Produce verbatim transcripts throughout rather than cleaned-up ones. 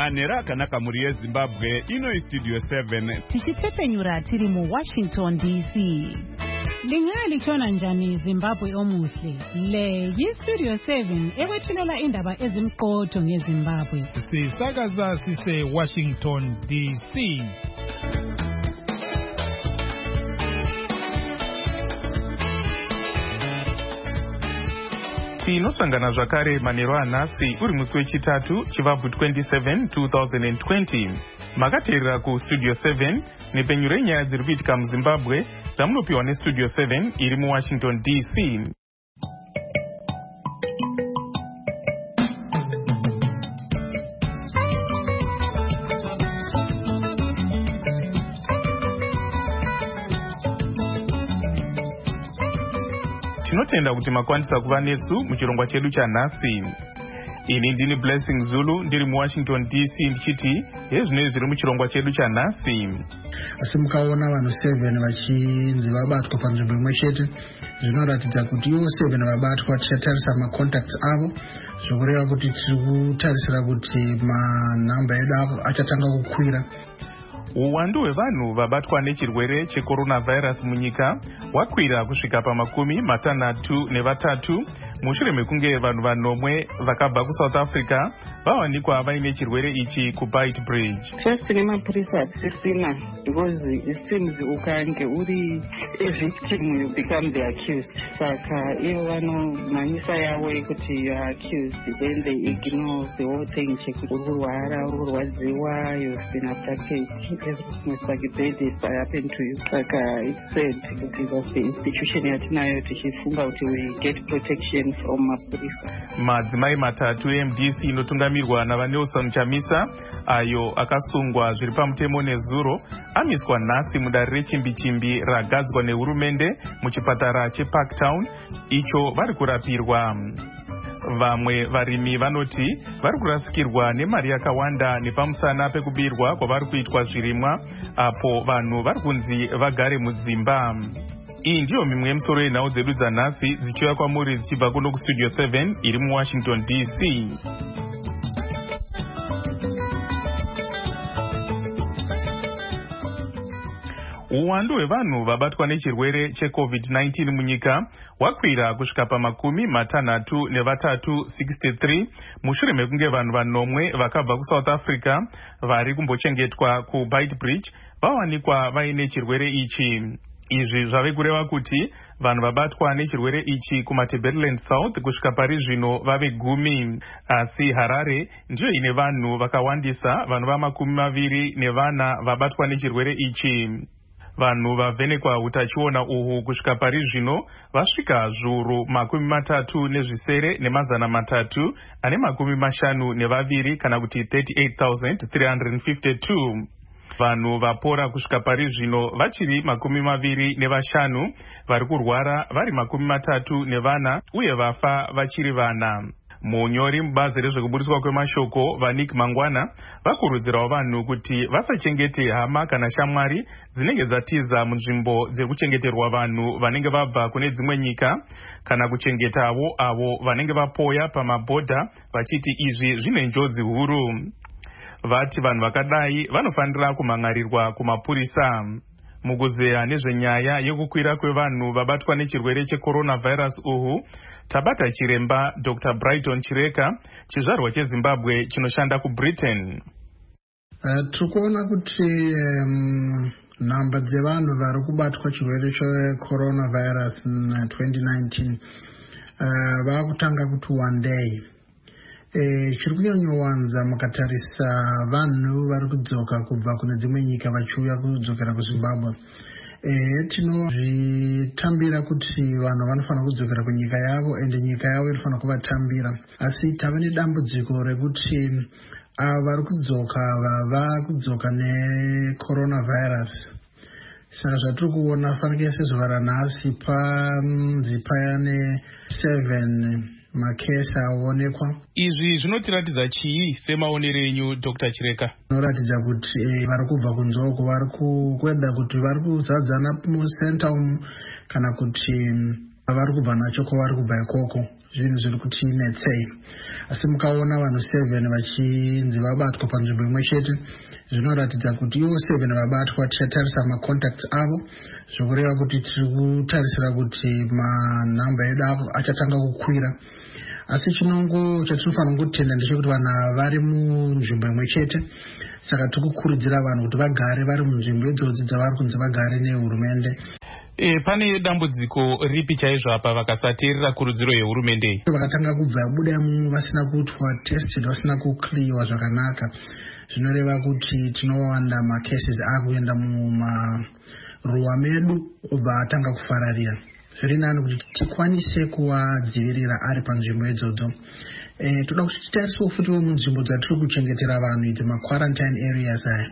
Manera akanaka muri yeZimbabwe ino Studio seven. Tichitepenyura tiri mu Washington D C. Lingali chona njani Zimbabwe omuhle. Le yi Studio seven ekwethulela indaba ezimqotho ngeZimbabwe. Sisakaza sise Washington D C. Tinosangana zvakare manheru anhasi uri musi wechitatu chivabvu twenty-seven twenty twenty. Makateerera ku Studio seven nepenyuro yenyaya dziri kuitika muZimbabwe dzamunopiwa neStudio seven iri muWashington D C. Tinotenda kuti makwanisa kuva nesu muchirongwa chedu chanhasi. Ini ndini Blessing Zulu ndiri muWashington D C ndichiti hezvinenge zviri muchirongwa chedu chanhasi. Asi mukaona vanhu seven vachinzi vabatwa panzvimbo imwe chete, zvinoratidza kuti ivo seven vabatwa tichatarisa macontacts avo, zvokureva kuti tiri kutarisira kuti manhamba edu achatanga kukwira. Uwandu hwevanhu vabatwa nechirwere checoronavirus munyika hwakwira kusvika pamakumi matanhatu nevatatu mushure mekunge vanhu vanomwe vakabva kuSouth Africa vawanikwa vaine chirwere ichi kuBeitbridge. First nemapurisa hatisisina because it seems ukange uri a victim you become the accused. Saka ivo vanomhanyisa yavo yekuti you are accused, then they ignore the whole thing chekuti uri kurwara, uri kurwadziwa, you've been abducted. Everything is like a bad if I happen to you. Like uh, it's said because the institution yatinayo tichifunga kuti we get protection from mapurisa. Madzimai matatu M D C inotungamirwa naVanelson Chamisa ayo akasungwa zviri pamutemo nezuro amiswa nhasi mudare rechimbichimbi ragadzwa nehurumende muchipatara cheParktown icho vari kurapirwa. Vamwe varimi vanoti vari kurasikirwa nemari yakawanda nepamusana pekubirwa kwavari kuitwa zvirimwa apo vanhu vari kunzi vagare mudzimba. Iyi ndiyo mimwe yemisoro yenhau dzedu dzanhasi dzichiuya kwamuri dzichibva kuno kuStudio seven iri muWashington D C. Uwandu hwevanhu vabatwa nechirwere cheCovid nineteen munyika hwakwira kusvika pamakumi matanhatu nevatatu sixty-three mushure mekunge vanhu vanomwe vakabva kuSouth Africa vari kumbochengetwa kuBeitbridge vawanikwa vaine chirwere ichi. Izvi zvave kureva kuti vanhu vabatwa nechirwere ichi kumaTebeleland South kusvika pari zvino vave gumi, asi Harare ndiyo ine vanhu vakawandisa, vanhu vamakumi maviri nevana vabatwa nechirwere ichi. Vanhu vavhenekwa utachiona uhu kusvika pari zvino vasvika zviuru makumi matatu nezvisere nemazana matatu ane makumi mashanu nevaviri kana kuti thirty-eight thousand three hundred fifty-two. Vanhu vapora kusvika pari zvino vachiri makumi maviri nevashanu, vari kurwara vari makumi matatu nevana uye vafa vachiri vana. Munyori mubazi rezvekuburiswa kwemashoko vaNick Mangwana vakurudzirawo vanhu kuti vasachengete hama kana shamwari dzinenge dzatiza munzvimbo dziri kuchengeterwa vanhu vanenge vabva kune dzimwe nyika kana kuchengetawo avo vanenge vapoya pamabhodha vachiti izvi zvine njodzi huru. Vati vanhu vakadai vanofanira kumhangarirwa kumapurisa. Mukuzeya nezvenyaya yekukwira kwevanhu vabatwa nechirwere checoronavirus uhu tabata chiremba Doctor Brighton Chireka chizvarwa cheZimbabwe chinoshanda kuBritain. Uh, Tikuona kuti um, namba dzevanhu vari kubatwa chirwere checoronavirus twenty nineteen uh, vakutanga kuti one day. Eh, chiri kunyanyovanza mukatarisa vanhu vari kudzoka kubva kune dzimwe nyika vachiuya kudzokera kuZimbabwe. Eh, tinozvitambira kuti vanhu vanofanira kudzokera kunyika yavo ende nyika yavo inofanira kuvatambira. Asi tave nedambudziko rekuti ava vari kudzoka vava kudzoka necoronavirus. Saka zvatiri kuona fanike sezuva ranhasi panzi payane seven makesi aonekwa. Izvi zvinotiratidza chii semaonero enyu Doctor Chireka? Zvinoratidza kuti eh, vari kubva kunzoko vari kukweda kuti vari kuzadzana mucenter umu kana kuti vari kubva nacho kwavari kubva ikoko zvinhu zviri kutinetsei. Asi mukaona vanhu seven vachinzi vabatwa panzvimbo imwe chete, zvinoratidza kuti ivo seven vabatwa tichatarisa macontacts avo, zvokureva kuti tiri kutarisira kuti manhamba edu achatanga kukwira. Asi chinongo chatinofanira kutenda ndechekuti vanhu vari munzvimbo imwe chete, saka tiri kukurudzira vanhu kuti vagare vari munzvimbo idzodzo dzavari kunzi vagare nehurumende. E, pane dambudziko ripi chaizvo apa vakasateerera kurudziro yehurumende? Vakatanga kubva buda vasina kuitwa tested, vasina kukliwa zvakanaka, zvinoreva kuti tinowanda macases akuenda mumaruwa medu obva atanga kufararira. Zviri nani kuti tikwanise kuvadzivirira ari panzvimbo idzodzo. E, toda kuti titarisewo futi munzvimbo dzatiri kuchengetera vanhu idzi maquarantine areas aya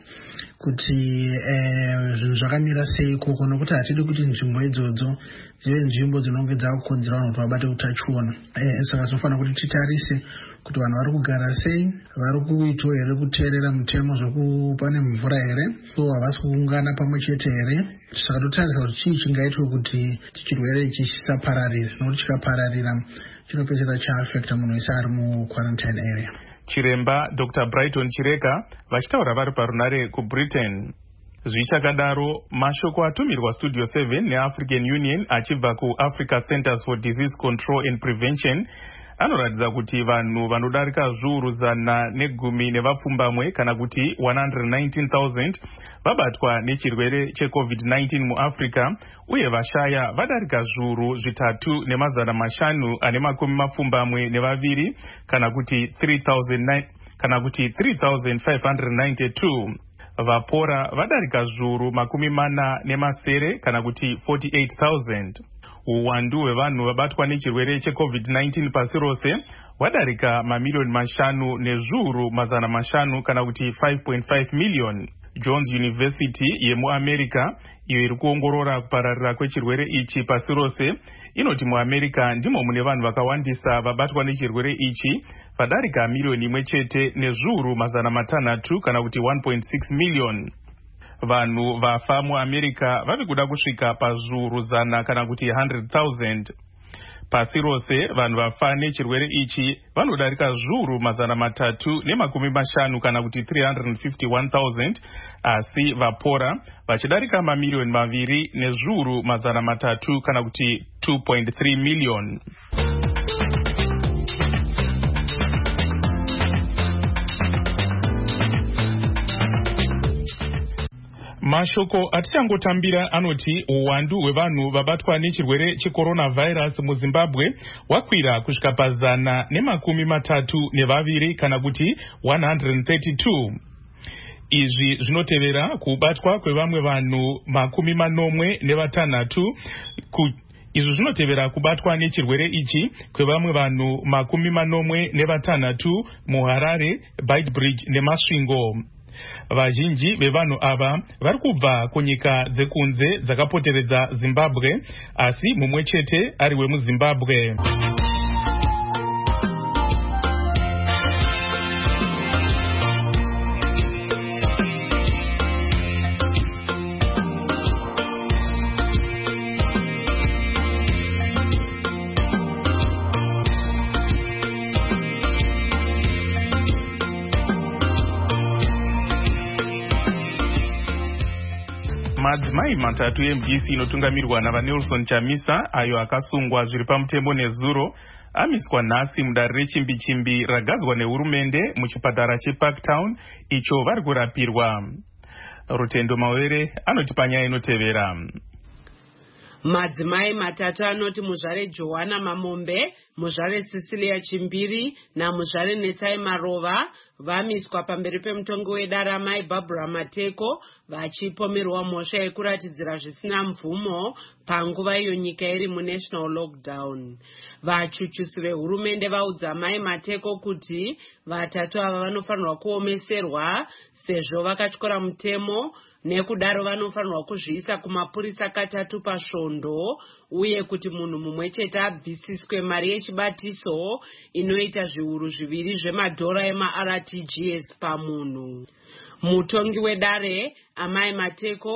kuti zvinhu zvakamira sei ikoko, nokuti hatidi kuti nzvimbo idzodzo dzive nzvimbo dzinonge dzakukonzera vanhu kuti vabate utachiona. Saka tinofanira kuti titarise kuti vanhu vari kugara sei, vari kuitawo here kuteerera mutemo zvokupa nemvura here, so havasi kuungana pamwe chete here. Saka totarisa kuti chii chingaitwe kuti chirwere ichi chisapararira, nokuti chikapararira chinopedzera chaafecta munhu wese ari muquarantine area. Chiremba Doctor Brighton Chireka vachitaura vari parunare kuBritain. Zvichakadaro, mashoko atumirwa Studio seven neAfrican Union achibva kuAfrica Centers for Disease Control and Prevention anoratidza kuti vanhu vanodarika zviuru zana negumi nevapfumbamwe kana kuti one hundred nineteen thousand vabatwa nechirwere checovid nineteen muAfrica, uye vashaya vadarika zviuru zvitatu nemazana mashanu ane makumi mapfumbamwe nevaviri kana kuti three thousand kana kuti three thousand five hundred ninety-two. Vapora vadarika zviuru makumi mana nemasere kana kuti forty-eight thousand. Uwandu hwevanhu vabatwa nechirwere checovid nineteen pasi rose wadarika mamiliyoni mashanu nezviuru mazana mashanu kana kuti five point five million. Johns University yemuAmerica, iyo iri kuongorora kupararira kwechirwere ichi pasi rose, inoti muAmerica ndimo mune vanhu vakawandisa vabatwa nechirwere ichi, vadarika miliyoni imwe chete nezviuru mazana matanhatu kana kuti one point six million. Vanhu vafa muAmerica vave kuda kusvika pazviuru zana kana kuti one hundred thousand. Pasi rose vanhu vafa nechirwere ichi vanodarika zviuru mazana matatu nemakumi mashanu kana kuti three hundred fifty-one thousand, asi vapora vachidarika mamiliyoni maviri nezviuru mazana matatu kana kuti two point three million. Mashoko atichangotambira anoti uwandu hwevanhu vabatwa nechirwere checoronavirus muZimbabwe wakwira kusvika pazana nemakumi matatu nevaviri kana kuti one hundred thirty-two. Izvi zvinotevera kubatwa kwevamwe vanhu makumi manomwe nevatanhatu ku Izvi zvinotevera kubatwa nechirwere ichi kwevamwe vanhu makumi manomwe nevatanhatu muHarare, Beitbridge neMasvingo. Vazhinji vevanhu ava vari kubva kunyika dzekunze dzakapoteredza Zimbabwe, asi mumwe chete ari wemuZimbabwe. Madzimai matatu eM D C inotungamirwa navaNelson Chamisa, ayo akasungwa zviri pamutemo nezuro, amiswa nhasi mudare rechimbi-chimbi ragadzwa nehurumende muchipatara cheParktown icho vari kurapirwa. Rutendo Mawere anoti panyaya inotevera. Madzimai matatu anoti muzvare Johanna Mamombe, muzvare Cecilia Chimbiri namuzvare Netsai Marova vamiswa pamberi pemutongi wedare mai Barbara Mateko vachipomerwa mhosva yekuratidzira zvisina mvumo panguva iyo nyika iri munational lockdown. Vachuchusi vehurumende vaudza mai Mateko kuti vatatu ava vanofanirwa kuomeserwa sezvo vakatyora mutemo, nekudaro vanofanirwa kuzviisa kumapurisa katatu pasvondo, uye kuti munhu mumwe chete abvisiswe mari yechibatiso inoita zviuru zviviri zvemadhora ema-R T G S pamunhu. Mutongi wedare amai Mateko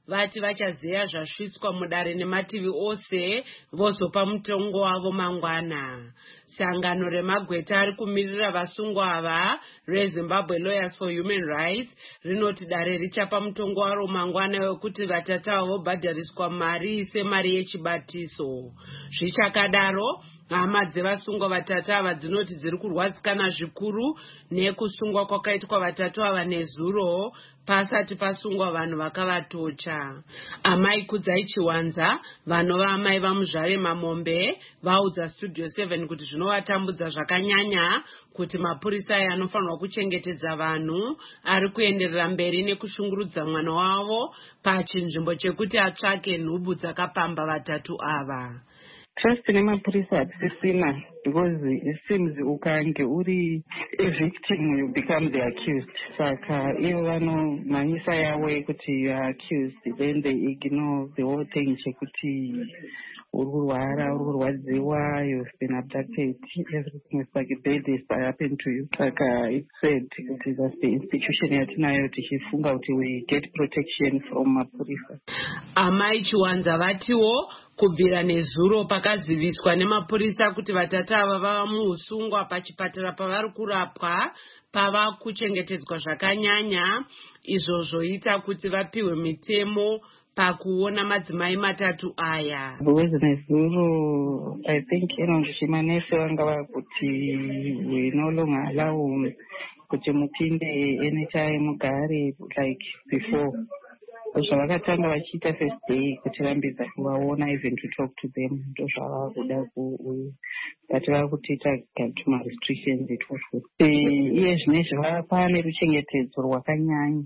vati vachazeya zvasvitswa mudare nemativi ose vozopa mutongo wavo mangwana. Sangano remagweta ari kumirira vasungwa ava reZimbabwe Lawyers for Human Rights rinoti dare richapa mutongo waro mangwana wekuti vatatu avo vobhadhariswa mari semari yechibatiso. Zvichakadaro, hama dzevasungwa vatatu ava dzinoti dziri kurwadzikana zvikuru nekusungwa kwakaitwa vatatu ava nezuro pasati pasungwa vanhu vakavatocha. Amai Kudzai Chiwanza, vanova amai vaMuzvare Mamombe, vaudza Studio seven kuti zvinovatambudza zvakanyanya kuti mapurisa aya anofanirwa kuchengetedza vanhu ari kuenderera mberi nekushungurudza mwana wavo pachinzvimbo chekuti atsvake nhubu dzakapamba vatatu ava. Trust nemapurisa hatisisina, because it seems ukange uri a victim you become the accused. Saka ivo vanomhanyisa yawo yekuti you are accused, then they ignore the whole thing chekuti uri kurwara, uri kurwadziwa, you've been abducted, everything is like a bad is happened to you. Saka it's said kuti that's the institution yatinayo tichifunga kuti we get protection from mapurisa. Amai Chiwanza vatiwo kubvira nezuro pakaziviswa nemapurisa kuti vatatu ava vava muusungwa pachipatara pavari kurapwa pava kuchengetedzwa zvakanyanya, izvo zvoita kuti vapiwe mitemo pakuona madzimai matatu aya. Because nezuro, I think inonzi manese vanga vakuti we no longer allow kuti mupinde anytime mugare like before. Zvavakatanga vachiita first day kuti vambidza kuvaona, even to talk to them, ndozvava kuda ku but vakutiita gatuma restrictions itozvo. Iye zvine pane ruchengetedzo rwakanyanya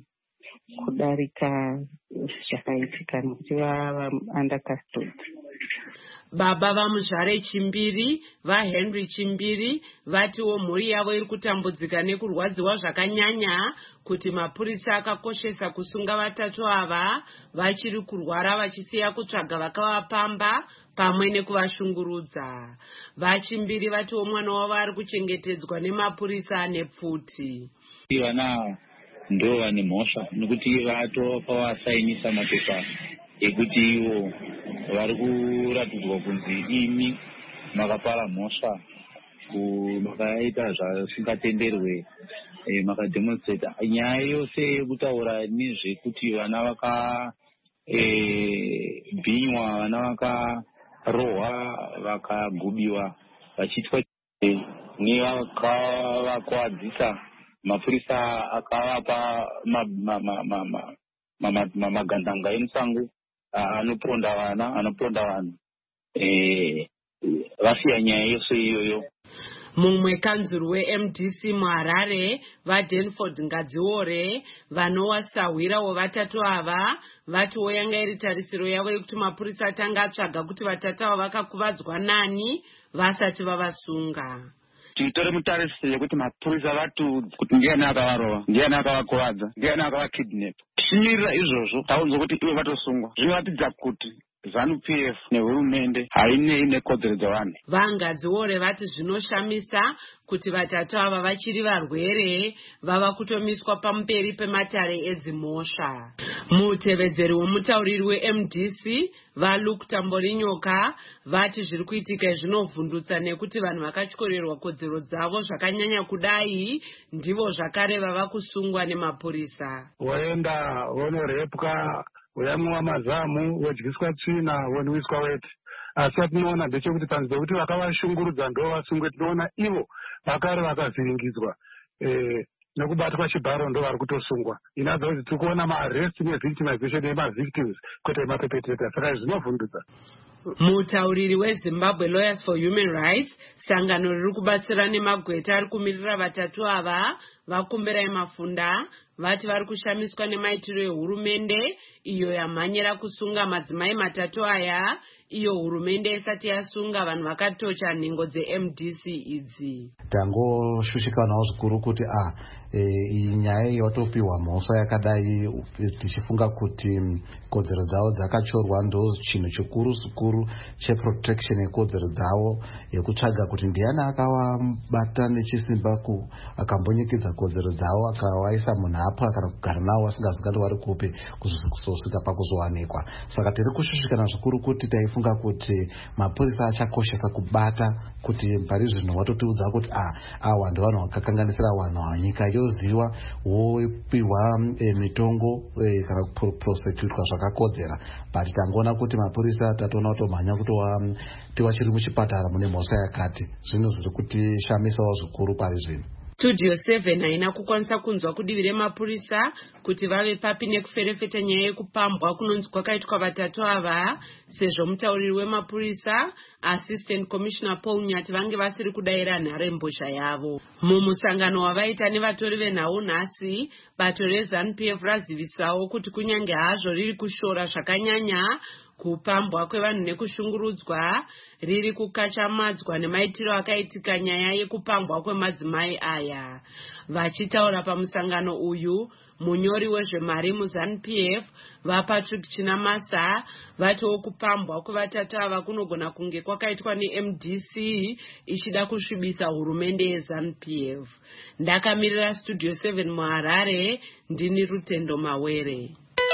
kudarika zvakaitika nekuti vava under custody. Baba vaMuzvare Chimbiri, vaHenry Chimbiri, vatiwo mhuri yavo iri kutambudzika nekurwadziwa zvakanyanya kuti mapurisa akakoshesa kusunga vatatu ava vachiri kurwara vachisiya kutsvaga vakavapamba pamwe nekuvashungurudza. VaChimbiri vatiwo mwana wavo ari kuchengetedzwa nemapurisa nepfuti. Vana ndo vane mhosva nekuti vatopa vasainisa mapepa ekuti ivo vari kuratidzwa kunzi imi makapara mhosva, makaita zvasingatenderwe, makademonstrate. Nyaya yose yekutaura nezvekuti vana vakabhinywa, vana vakarohwa, vakagubiwa, vachiitwa nevakavakwadzisa, mapurisa akavapa magandanga emusango anoponda vana, anoponda vanhu. Vasiya nyaya yose iyoyo. Mumwe kanzuru weM D C muHarare, vaDanford Ngadziore, vanosahwirawo vatatu ava, vatiwo yanga iri tarisiro yavo yekuti mapurisa atanga atsvaga kuti vatatu ava vakakuvadzwa nani vasati vavasunga. Titore mutarisiro yekuti mapurisa vatu kuti ndiani akavarova, ndiani akavakuvadza, ndiani akavakidnap. Tichimirira izvozvo taunzwa kuti ivo vatosungwa. Zvinoratidza kuti ZANU-P F nehurumende hainei nekodzero dzavanhu. VaNgadziore vati zvinoshamisa kuti vatatu ava vachiri varwere vava kutomiswa pamberi pematare edzimhosva. Mutevedzeri womutauriri weM D C vaLuke Tamborinyoka vati zviri kuitika zvinovhundutsa nekuti vanhu vakatyorerwa kodzero dzavo zvakanyanya kudai ndivo zvakare vava kusungwa nemapurisa. Waenda wonorepwa, uyamwa mazamu, wodyiswa tsvina, wonwiswa weti. Asi watinoona ndechekuti panzvimbo kuti vakavashungurudza ndo vasungwe, tinoona ivo vakare vakavhiringidzwa eh, nekubatwa chibharo ndo vari kutosungwa. Inadza kuti tiri kuona maarrest nevictimization yemavictims kwete mapepeteta, saka zvinovhundutsa. Mutauriri weZimbabwe Lawyers for Human Rights, sangano riri kubatsira nemagweta ari kumirira vatatu ava, vakumbira Mafunda, vati vari kushamiswa nemaitiro ehurumende iyo yamhanyira kusunga madzimai matatu aya, iyo hurumende isati yasunga vanhu vakatocha nhengo dzeM D C idzi. Tangoshushikanawo zvikuru kuti ah iyi nyaya yatopiwa mhosva yakadai tichifunga kuti kodzero dzavo dzakachorwa, ndo chinhu chikuru zikuru cheprotection yekodzero dzavo, yekutsvaga kuti ndiani akavabata nechisimba ku akambonyekedza kodzero dzavo akawaisa munhapwa kana kugara navo vasingazingati vari kupi kuzosvika pakuzowanikwa. Saka tiri kushushikana zvikuru kuti taifunga kuti mapurisa achakoshesa kubata kuti pari zvino watotiudza kuti a awa ndivanhu vakakanganisira vanhu vanyika yoziva wopiwa e, mitongo e, kana kuprosecutwa zvakakodzera, but tangoona kuti mapurisa tatoona kutomhanya kutowa tiwachiri muchipatara mune mhosva yakati. Zvinhu zviri kutishamisawo zvikuru pari zvino. Studio seven haina kukwanisa kunzwa kudivi remapurisa kuti vave papi nekuferefeta nyaya yekupambwa kunonzi kwakaitwa vatatu ava, sezvo mutauriri wemapurisa Assistant Commissioner Paul Nyati vange vasiri kudaira nharembozha yavo. Mumusangano wavaita nevatori venhau nhasi, bato reZANU P F razivisawo kuti kunyange hazvo riri kushora zvakanyanya kupambwa kwevanhu nekushungurudzwa, riri kukachamadzwa nemaitiro akaitika nyaya yekupambwa kwemadzimai aya. Vachitaura pamusangano uyu, munyori wezvemari muZANU P F vaPatrick Chinamasa vatiwo kupambwa kwevatatu ava kunogona kunge kwakaitwa neM D C ichida kusvibisa hurumende yeZANU P F. Ndakamirira Studio seven muHarare, ndini Rutendo Mawere.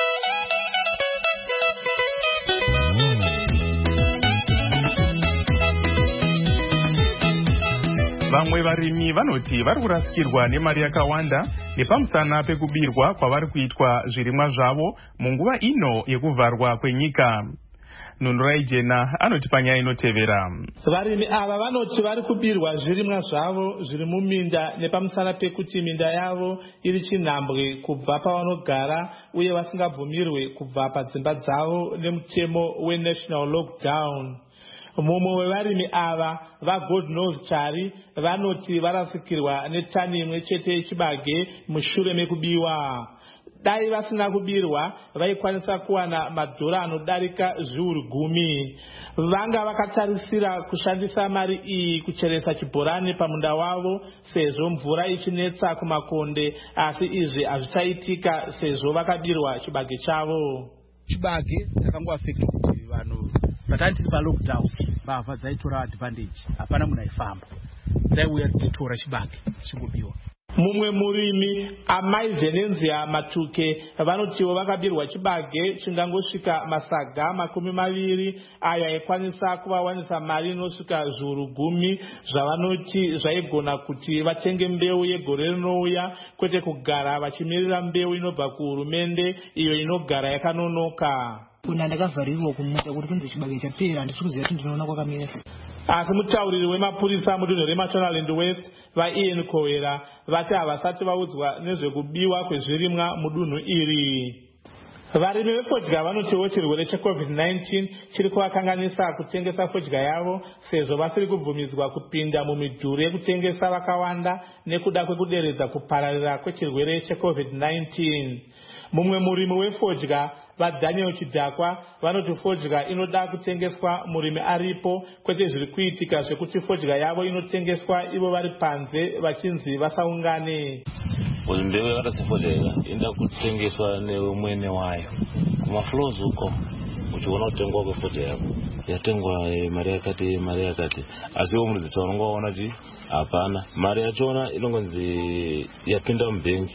Vamwe varimi vanoti vari kurasikirwa nemari yakawanda nepamusana pekubirwa kwavari kuitwa zvirimwa zvavo munguva ino yekuvharwa kwenyika. Nundurai Jena anoti panyaya inotevera. Varimi ava vanoti vari kubirwa zvirimwa zvavo zviri muminda nepamusana pekuti minda yavo iri chinhambwe kubva pavanogara uye vasingabvumirwe kubva padzimba dzavo nemutemo weNational Lockdown. Mumwe wevarimi ava vaGod Knows Chari vanoti varasikirwa netani imwe chete yechibage mushure mekubiwa. Dai vasina kubirwa vaikwanisa kuwana madhora anodarika zviuru gumi. Vanga vakatarisira kushandisa mari iyi kucheresa chibhorani pamunda wavo sezvo mvura ichinetsa kumakonde, asi izvi hazvichaitika sezvo vakabirwa chibage chavo. Chibage chakangoafekta kuti vanhu patani tiri palockdown mbavha dzaitora advantage, hapana munhu aifamba, dzaiuya dzichitora chibage dzichingobiwa. Mumwe murimi Amai Venenzia Matuke vanotiwo vakabirwa chibage chingangosvika masaga makumi maviri ayo aikwanisa kuvawanisa mari inosvika zviuru gumi zvavanoti zvaigona kuti vatenge mbeu yegore rinouya, kwete kugara vachimirira mbeu inobva kuhurumende iyo inogara yakanonoka. Kuna ndakavharirwa kumuta kuti kunze chibage chapera handisi kuziva kuti ndinoona kwakamira. Asi mutauriri wemapurisa mudunhu reMashonaland West vaIan Kowera vati havasati vaudzwa nezvekubiwa kwezvirimwa mudunhu iri. Varimi vefodya vanotiwo chirwere cheCovid nineteen chiri kuvakanganisa kutengesa fodya yavo sezvo vasiri kubvumidzwa kupinda mumidhuri yekutengesa vakawanda nekuda kwekuderedza kupararira kwechirwere cheCovid nineteen. Mumwe murimi wefodya vaDaniel Chidhakwa vanoti fodya inoda kutengeswa murimi aripo, kwete zviri kuitika zvekuti fodya yavo inotengeswa ivo vari panze vachinzi vasaungane. Mbeu yakasefodya inoda kutengeswa neumwene wayo kumaflows uko, uchiona kutengwa kwefodya yako yatengwa mari yakati mari yakati, asi iwo murizita unongoona kuti hapana mari yachona inongonzi yapinda mubhengi.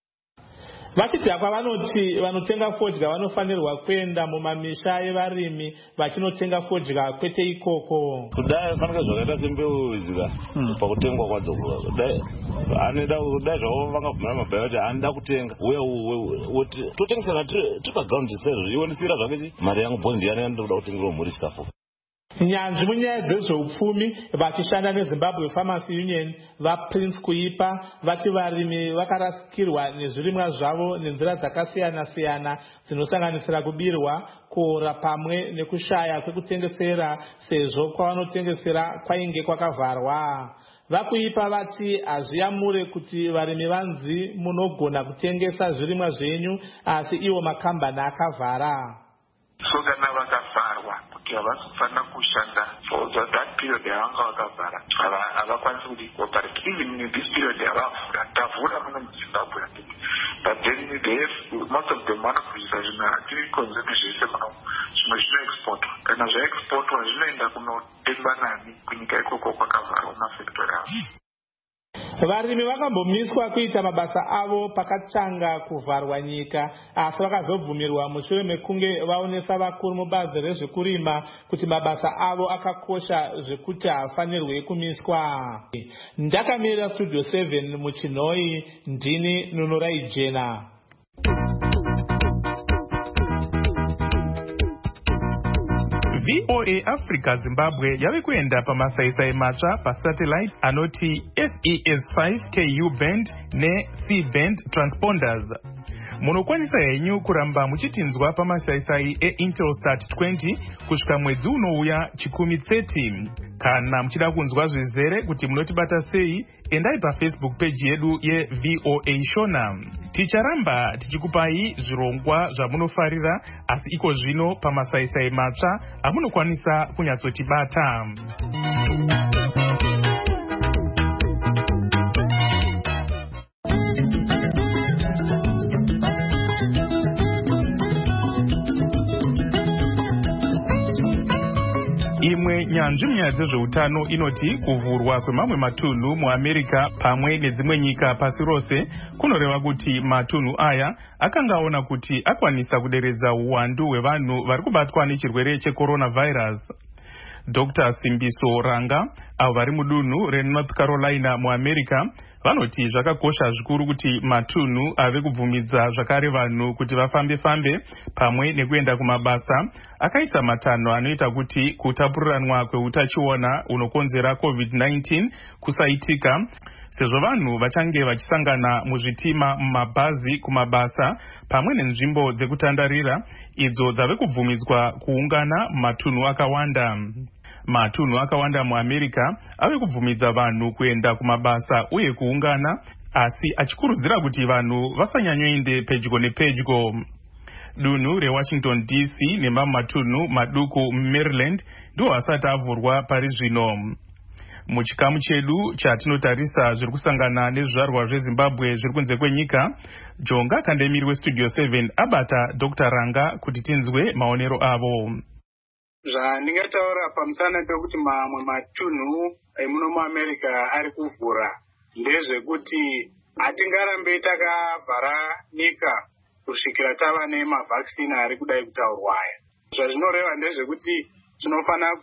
Vachidhakwa vanoti vanotenga fodya vanofanirwa kuenda mumamisha yevarimi vachinotenga fodya kwete ikoko. Kudai fanike zvakaita sembeu zika pakutengwa kwadzo kudai anoda kudai zvavo vangabvumira mabhayo kuti anoda kutenga uye totengesera tiri paground sezvo ionisira zvake mari yangu bhondi yana ndoda kutengerwa mhuri sikafu. Nyanzvi munyaya dzezveupfumi vachishanda neZimbabwe Pharmacy Union vaPrince Kuipa vati varimi vakarasikirwa nezvirimwa zvavo nenzira dzakasiyana siyana dzinosanganisira kubirwa, kuora pamwe nekushaya kwekutengesera sezvo kwavanotengesera kwainge kwakavharwa. VaKuipa vati hazviyamure kuti varimi vanzi munogona kutengesa zvirimwa zvenyu asi iwo makambani akavhara. Sogana vakavharwa kuti havasi kufanira kushanda for that period yavanga vakavhara havakwanisi kuti cooperate. Even in this period yavavhura tavhura muno muZimbabwe, but then they have, most of them vanobvisa zvimwe hatiri konzumi zvese muno, zvimwe zvinoexportwa, kana zvaexportwa zvinoenda kunotengwa nani kunyika ikoko kwakavharwa mafactory avo. Varimi vakambomiswa kuita mabasa avo pakatanga kuvharwa nyika, asi vakazobvumirwa mushure mekunge vaonesa vakuru mubazi rezvekurima kuti mabasa avo akakosha zvekuti haafanirwe kumiswa. Ndakamirira Studio seven muChinoi, ndini Nunurai Jena. V O A Africa Zimbabwe yave kuenda pamasaisai matsva pasatellite anoti S E S five K U band ne C band transponders. Munokwanisa henyu kuramba muchitinzwa pamasaisai eIntelsat twenty kusvika mwedzi unouya chikumi thirty. Kana muchida kunzwa zvizere kuti munotibata sei, endai paFacebook page yedu yeV O A Shona. Ticharamba tichikupai zvirongwa zvamunofarira, asi iko zvino pamasaisai matsva amunokwanisa kunyatsotibata. Imwe nyanzvi munyaya dzezveutano inoti kuvhurwa kwemamwe matunhu muAmerica pamwe nedzimwe nyika pasi rose kunoreva kuti matunhu aya akanga aona kuti akwanisa kuderedza uwandu hwevanhu vari kubatwa nechirwere checoronavirus. Doctor Simbiso Ranga, avo vari mudunhu reNorth Carolina muAmerica, vanoti zvakakosha zvikuru kuti matunhu ave kubvumidza zvakare vanhu kuti vafambe-fambe pamwe nekuenda kumabasa, akaisa matanho anoita kuti kutapuriranwa kweutachiona unokonzera COVID nineteen kusaitika, sezvo vanhu vachange vachisangana muzvitima, mumabhazi, kumabasa pamwe nenzvimbo dzekutandarira idzo dzave kubvumidzwa kuungana matunhu akawanda. Matunhu akawanda muAmerica ave kubvumidza vanhu kuenda kumabasa uye kuungana, asi achikurudzira kuti vanhu vasanyanyoende pedyo nepedyo. Dunhu reWashington D C nemamwe matunhu maduku muMaryland ndiwo asati avhurwa pari zvino. Muchikamu chedu chatinotarisa zviri kusangana nezvizvarwa zveZimbabwe zviri kunze kwenyika, Jonga Kandemiri weStudio seven abata Doctor Ranga kuti tinzwe maonero avo. Zvandingataura pamusana pekuti mamwe matunhu emuno muAmerica ari kuvhura ndezvekuti hatingarambe takavhara nyika kusvikira tava nemavhakisini ari kudai kutaurwa aya. Zvazvinoreva ndezvekuti tinofanira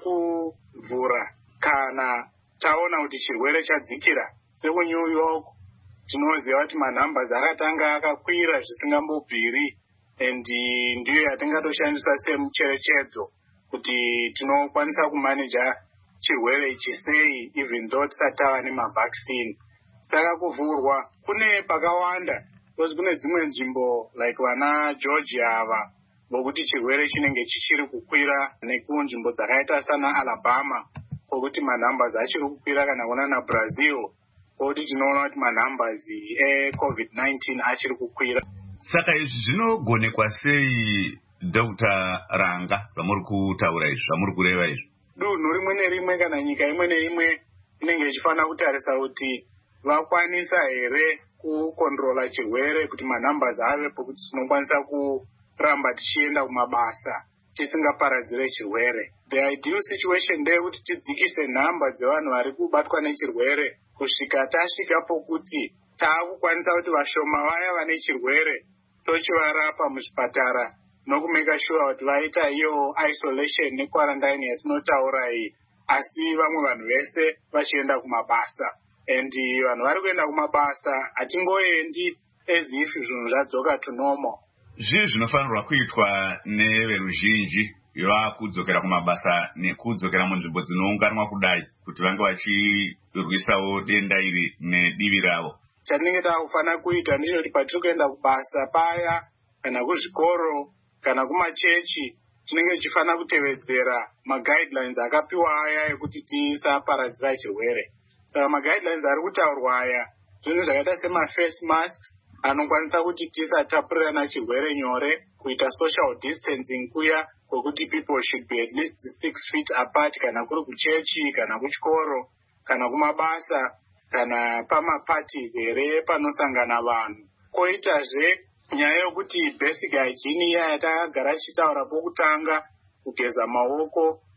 kuvhura kana taona kuti chirwere chadzikira. SekuNew York tinoziva kuti manhambers akatanga akakwira zvisingambobviri, and ndiyo yatingatoshandisa semucherechedzo kuti tinokwanisa kumaneja chirwere ichi sei even though tisati tava nemavhakisini. Saka kuvhurwa kune pakawanda, because kune dzimwe nzvimbo like vana Georgia ava vokuti chirwere chinenge chichiri kukwira, nekunzvimbo dzakaita sana Alabama pokuti manhambers achiri kukwira, kana kuona naBrazil pokuti tinoona kuti manhambers eCovid nineteen achiri kukwira. Saka izvi zvinogonekwa sei Doctor Ranga zvamuri kutaura izvi, zvamuri kureva izvi? Dunhu rimwe nerimwe kana nyika imwe neimwe inenge ichifanira kutarisa kuti vakwanisa here kukontrola chirwere kuti manhambers ave pokuti tinokwanisa kuramba tichienda kumabasa tisingaparadzire chirwere. The ideal situation ndeyekuti tidzikise nhamba dzevanhu vari kubatwa nechirwere kusvika tasvika pokuti taakukwanisa kuti vashoma vaya vane chirwere tochivarapa muzvipatara nokumeka sure kuti vaita iyo isolation nequarantine yatinotaura iyi, asi vamwe vanhu vese vachienda kumabasa. And vanhu vari kuenda kumabasa hatingoendi as if zvinhu zvadzoka to normal. Zvii zvinofanirwa kuitwa neveruzhinji vakudzokera kumabasa nekudzokera munzvimbo dzinounganwa kudai kuti vange vachirwisawo denda iri nedivi ravo? Chatinenge takufanira kuita ndechekuti patiri kuenda kubasa paya, kana kuzvikoro, kana kumachechi, tinenge tichifanira kutevedzera maguidelines akapiwa aya ekuti tisaparadzira chirwere. Saka maguidelines ari kutaurwa aya zvinhu zvakaita semaface masks anokwanisa kuti tisatapurirana chirwere nyore, kuita social distancing kuya kwekuti people should be at least six feet apart, kana kuri kuchechi, kana kuchikoro, kana kumabasa, kana pamaparties here panosangana vanhu. Koitazve nyaya yokuti basic hygiene iya yatakagara tichitaura pokutanga, kugeza maoko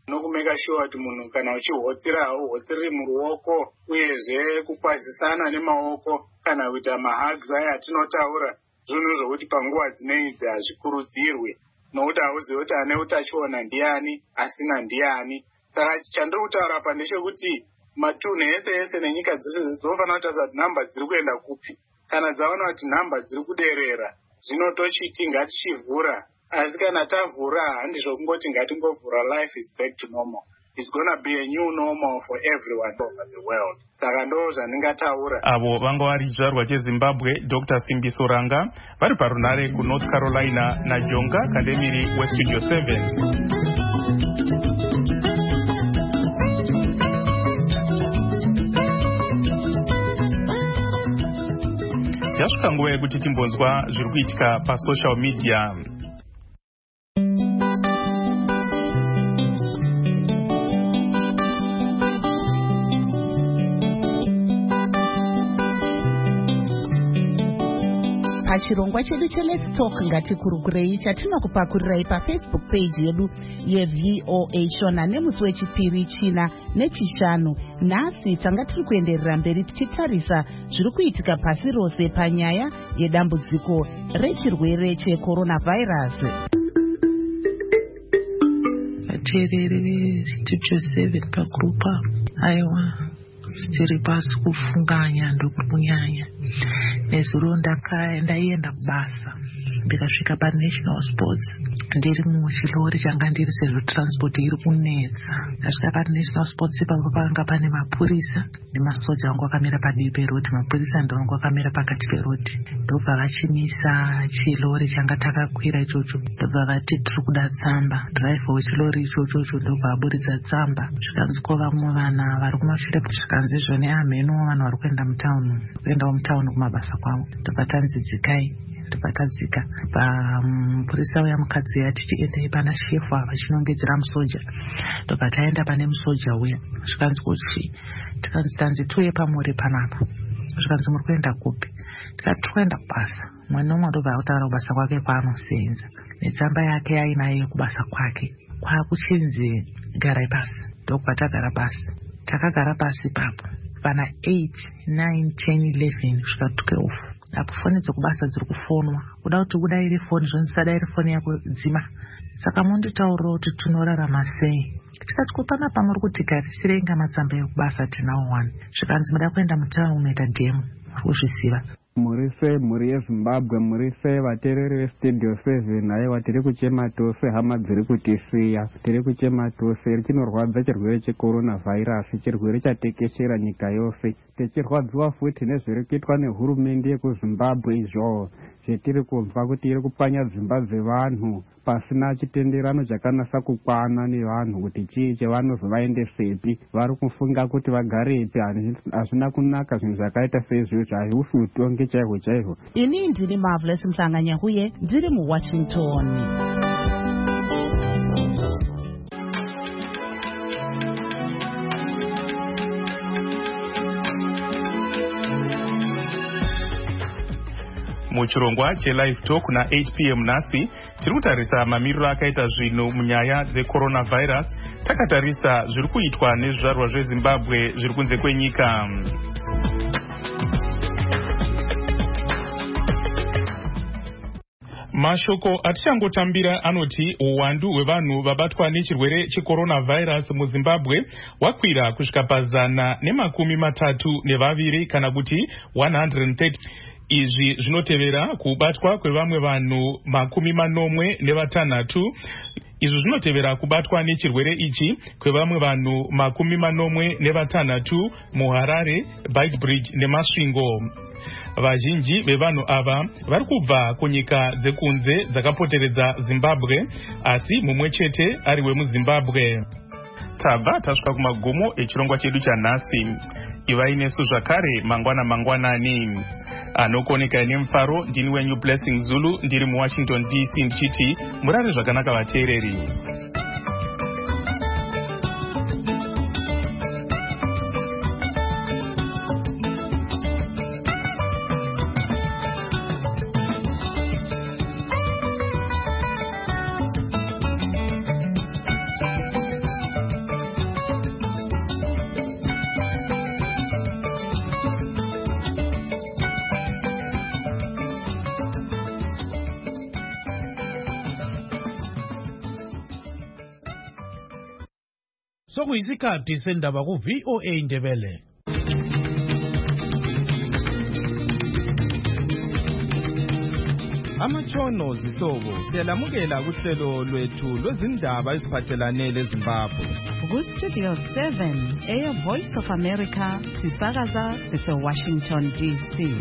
nokumeka sure kuti munhu kana uchihotsirawo hotsiri muruoko uyezve kukwazisana nemaoko kana kuita mahugs aya atinotaura zvinhu zvokuti panguva dzinoidzi hazvikurudzirwe nokuti hauzivi kuti ane utachiona ndiani asina ndiani. Saka chandiri kutaura apa ndechekuti matunhu ese ese nenyika dzese dzinofanira kutarisa kuti nhamba dziri kuenda kupi. Kana dzaona kuti nhamba dziri kuderera zvinotochiti ngatichivhura, asi kana tavhura handizvo kungoti ngatingovhura, life is back to normal. It's gonna be a new normal for everyone over the world. Saka ndo zvandingataura. Avo vanga vari chizvarwa cheZimbabwe Doctor Simbiso Ranga vari parunare kuNorth Carolina naJonga Kandemiri weStudio seven. Yasvika nguva yekuti timbonzwa zviri kuitika pasocial media. Pachirongwa chedu cheLet's Talk ngatikurukirei chatinokupakurirai paFacebook page yedu yeV O A Shona nemusi wechipiri, china nechishanu. Nhasi tanga tiri kuenderera mberi tichitarisa zviri kuitika pasi rose panyaya yedambudziko rechirwere cheCoronavirus. Vateereri veStudio seven pagrupa, aiwa tiri pasi kufunganya ndokuri kunyanya. Nezuro ndaienda kubasa ndikasvika paNational Sports ndiri muchilori changa ndiri sezvo transport iri kunetsa. Ndasvika paNational Sports ipapo panga pane mapurisa nemasoja vangu vakamira padivi perodi, mapurisa ndo vangu vakamira pakati perodi. Ndobva vachimisa chilori changa takakwira ichocho, ndobva vati tiri kuda tsamba. Dhiraivha wechilori ichocho ndobva aburitsa tsamba. Zvikanzi ko vamwe vana vari kumashure, zvikanzi zvone amheno vanhu vari kuenda mutauni kuendawo mutauni kumabasa kwavo. Ndobva tanzi dzikai, ndobva tadzika. Mupurisa uya mukadzi yati tiendei pana shefu ava chinongedzera musoja. Ndobva taenda pane musoja uya. Zvikanzi kuti tikanzi tanzi tuye pamuri panapa. Zvikanzi muri kuenda kupi? Tikati kuenda kubasa. Mwana nomwe ndobva akutaura kubasa kwake kwaanosenza netsamba yake ainayo kubasa kwake. Kwakuchinzi garai pasi. Ndokubva tagara pasi. Takagara pasi papo pana eight, nine, ten, eleven kusvika twelve. Apo foni dzokubasa dziri kufonwa. Kuda kuti udaire foni zvonzisadaire foni yako dzima. Saka monditaurira kuti tinorarama sei. Tikati kupana pamwe uri kuti garisirei ngamatsamba ekubasa tinawo one. Zvikanzi muda kuenda mutauni unoita demo. Kuzvisiva. Murise muri yeZimbabwe, murise vateereri veStudio seven. Aiwa tiri kuchema tose, hama dziri kutisiya. Tiri kuchema tose, chinorwadza chirwere cheCoronavirus, chirwere chatekeshera nyika yose. Tichirwadziwa futi nezviri kuitwa nehurumende yekuZimbabwe izvo zvetiri kunzwa kuti iri kupanya dzimba dzevanhu pasina chitenderano chakanasa kukwana nevanhu kuti chii chavanozi vaendesepi. Vari kufunga kuti vagarepi. Hazvina kunaka zvinhu zvakaita seizvozvo, haihusi utongi chaihwo chaihwo. Ini ndiri Marvelous Mhlanganya huye ndiri muWashington. Muchirongwa cheLive Talk na eight p m nhasi tiri kutarisa mamiriro akaita zvinhu munyaya dzeCoronavirus. Takatarisa zviri kuitwa nezvizvarwa zveZimbabwe zviri kunze kwenyika. Mashoko atichangotambira anoti uwandu hwevanhu vabatwa nechirwere cheCoronavirus muZimbabwe wakwira kusvika pazana nemakumi matatu nevaviri kana kuti one hundred thirty. Izvi zvinotevera kubatwa kwevamwe vanhu makumi manomwe nevatanhatu. Izvi zvinotevera kubatwa nechirwere ichi kwevamwe vanhu makumi manomwe nevatanhatu muHarare, Beitbridge neMasvingo. Vazhinji vevanhu ava vari kubva kunyika dzekunze dzakapoteredza Zimbabwe, asi mumwe chete ari wemuZimbabwe. Tabva tasvika kumagumo echirongwa chedu chanhasi. Ivai nesu zvakare mangwana mangwanani. Anokoneka nemufaro ndini wenyu Blessing Zulu ndiri muWashington D C ndichiti murare zvakanaka vateereri. sokuyisikhathi sendaba ku V O A Ndebele. Amatshono zihlobo siyalamukela kuhlelo lwethu lwezindaba eziphathelane leZimbabwe. Ku Studio seven, Air Voice of America, sisakaza sise Washington D C.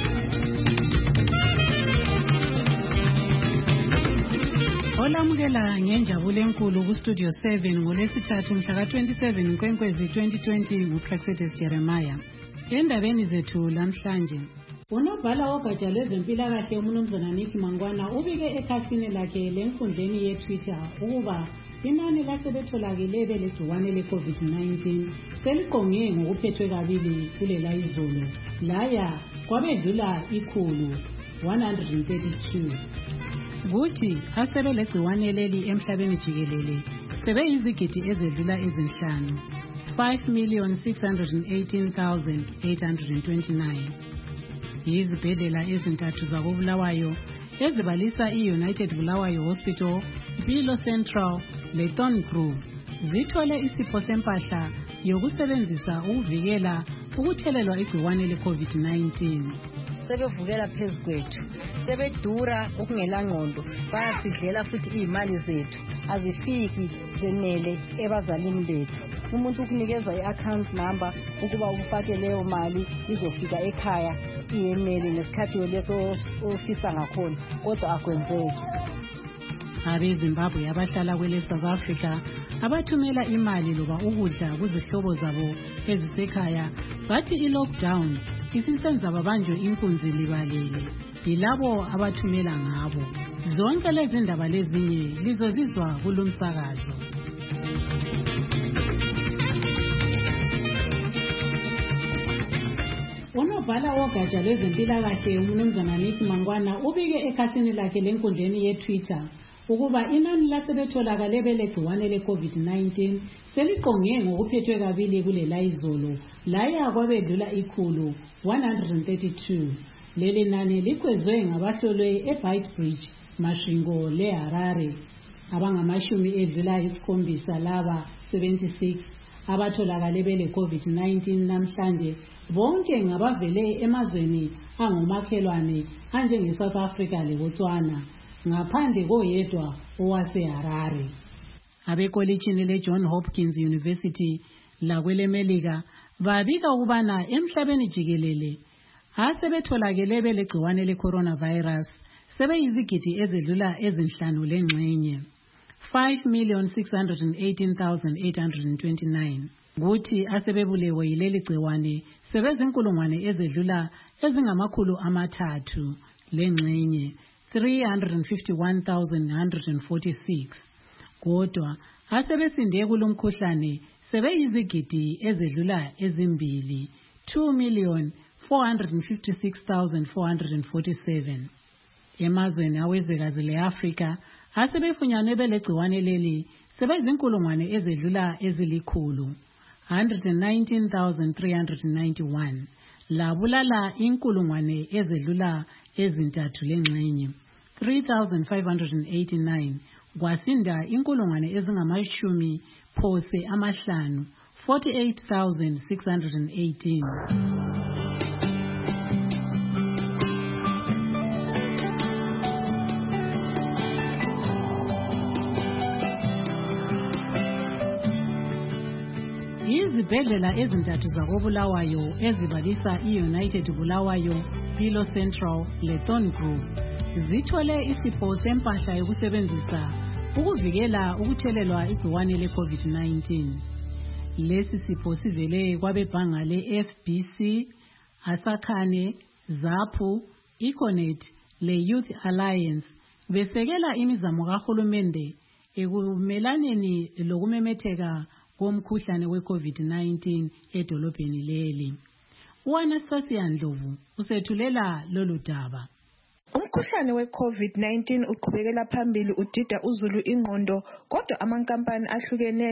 Olamukela ngenjabulo enkulu ku Studio seven ngolesithathu mhla ka twenty-seven Nkwenkwezi twenty twenty nguPlaxetus Jeremiah. Endabeni zethu lamhlanje, unobhala wogatsha lwezempilakahle uMnumzana Nick Mangwana ubike ekhasini lakhe lenkundleni yeTwitter ukuba inani lasebetholakele belegciwane le-COVID nineteen seliqonge ngokuphethwe kabili kulela izolo laya kwabedlula ikhulu one hundred thirty-two. Kuthi asebelegciwane leli emhlabeni jikelele sebeyizigidi ezedlula ezinhlanu five million six hundred eighteen thousand eight hundred twenty-nine. Izibhedlela ezintathu zakobulawayo ezibalisa i-United Bulawayo Hospital, Mpilo Central le Thorncrew zithole isipho sempahla yokusebenzisa ukuvikela ukuthelelwa igciwane le-COVID nineteen. Sebevukela phezu kwethu, sebedura okungela ngqondo, bayasidlela futhi izimali zethu azifiki zenele ebazalini bethu. Umuntu ukunikeza i-account number ukuba ufake leyo mali izofika ekhaya iyenele nesikhathi leso ofisa ngakhona, kodwa akwenzeki. AbeZimbabwe abahlala kwele South Africa abathumela imali loba ukudla kuzihlobo zabo ezisekhaya bathi i-lockdown isisenza babanjwe inkunzi libalele yilabo abathumela ngabo. Zonke lezi ndaba lezinye lizozizwa kulomsakazo. Unobhala wogatsha lwezempilakahle uMnumzana Nick Mangwana ubike ekhasini lakhe lenkundleni yeTwitter ukuba inani lasebetholakale belegciwane le-COVID nineteen seliqonge ngokuphethwe kabili kulela izolo laya kwabedlula ikhulu one hundred thirty-two. Leli nani likwezwe ngabahlolwe eBeitbridge, Masvingo leHarare abangamashumi edlula isikhombisa laba seventy-six abatholakale bele-COVID nineteen namhlanje, bonke ngabavele emazweni angomakhelwane anjenge-South Africa leBotswana ngaphandle koyedwa owaseHarare. Abekolitshini le-John Hopkins University lakwelemelika babika ukubana emhlabeni jikelele asebetholakele belegciwane le-coronavirus sebeyizigidi ezedlula ezinhlanu lengxenye five million six hundred eighteen thousand eight hundred twenty-nine. Kuthi asebebulewe yileli gciwane sebezinkulungwane ezedlula ezingamakhulu amathathu lengxenye three hundred fifty-one thousand one hundred forty-six. Kodwa asebesinde kulomkhuhlane sebeyizigidi ezedlula ezimbili two million four hundred fifty-six thousand four hundred forty-seven. Emazweni awezwekazi le-Afrika asebefunyanwe belegciwane leli sebezinkulungwane ezedlula ezilikhulu one hundred nineteen thousand three hundred ninety-one. Labulala inkulungwane ezedlula ezintathu lengxenye three thousand five hundred eighty-nine. Kwasinda inkulungwane ezingamashumi phose amahlanu forty-eight thousand six hundred eighteen. Izibhedlela ezintathu zakobulawayo ezibalisa i-United Bulawayo, Mpilo Central le Thorncrew zithole isipho sempahla yokusebenzisa ukuvikela ukuthelelwa igciwane le-COVID nineteen. Lesi sipho sivele kwabebhanga le-F B C, Asakhane, Zaphu, Econet le Youth Alliance besekela imizamo kahulumende ekumelaneni lokumemetheka komkhuhlane we-COVID nineteen edolobheni leli. U-Anastasia Ndlovu usethulela lolu daba. Umkhuhlane we-COVID nineteen uqhubekela phambili udida uzulu ingqondo, kodwa amankampani ahlukeneyo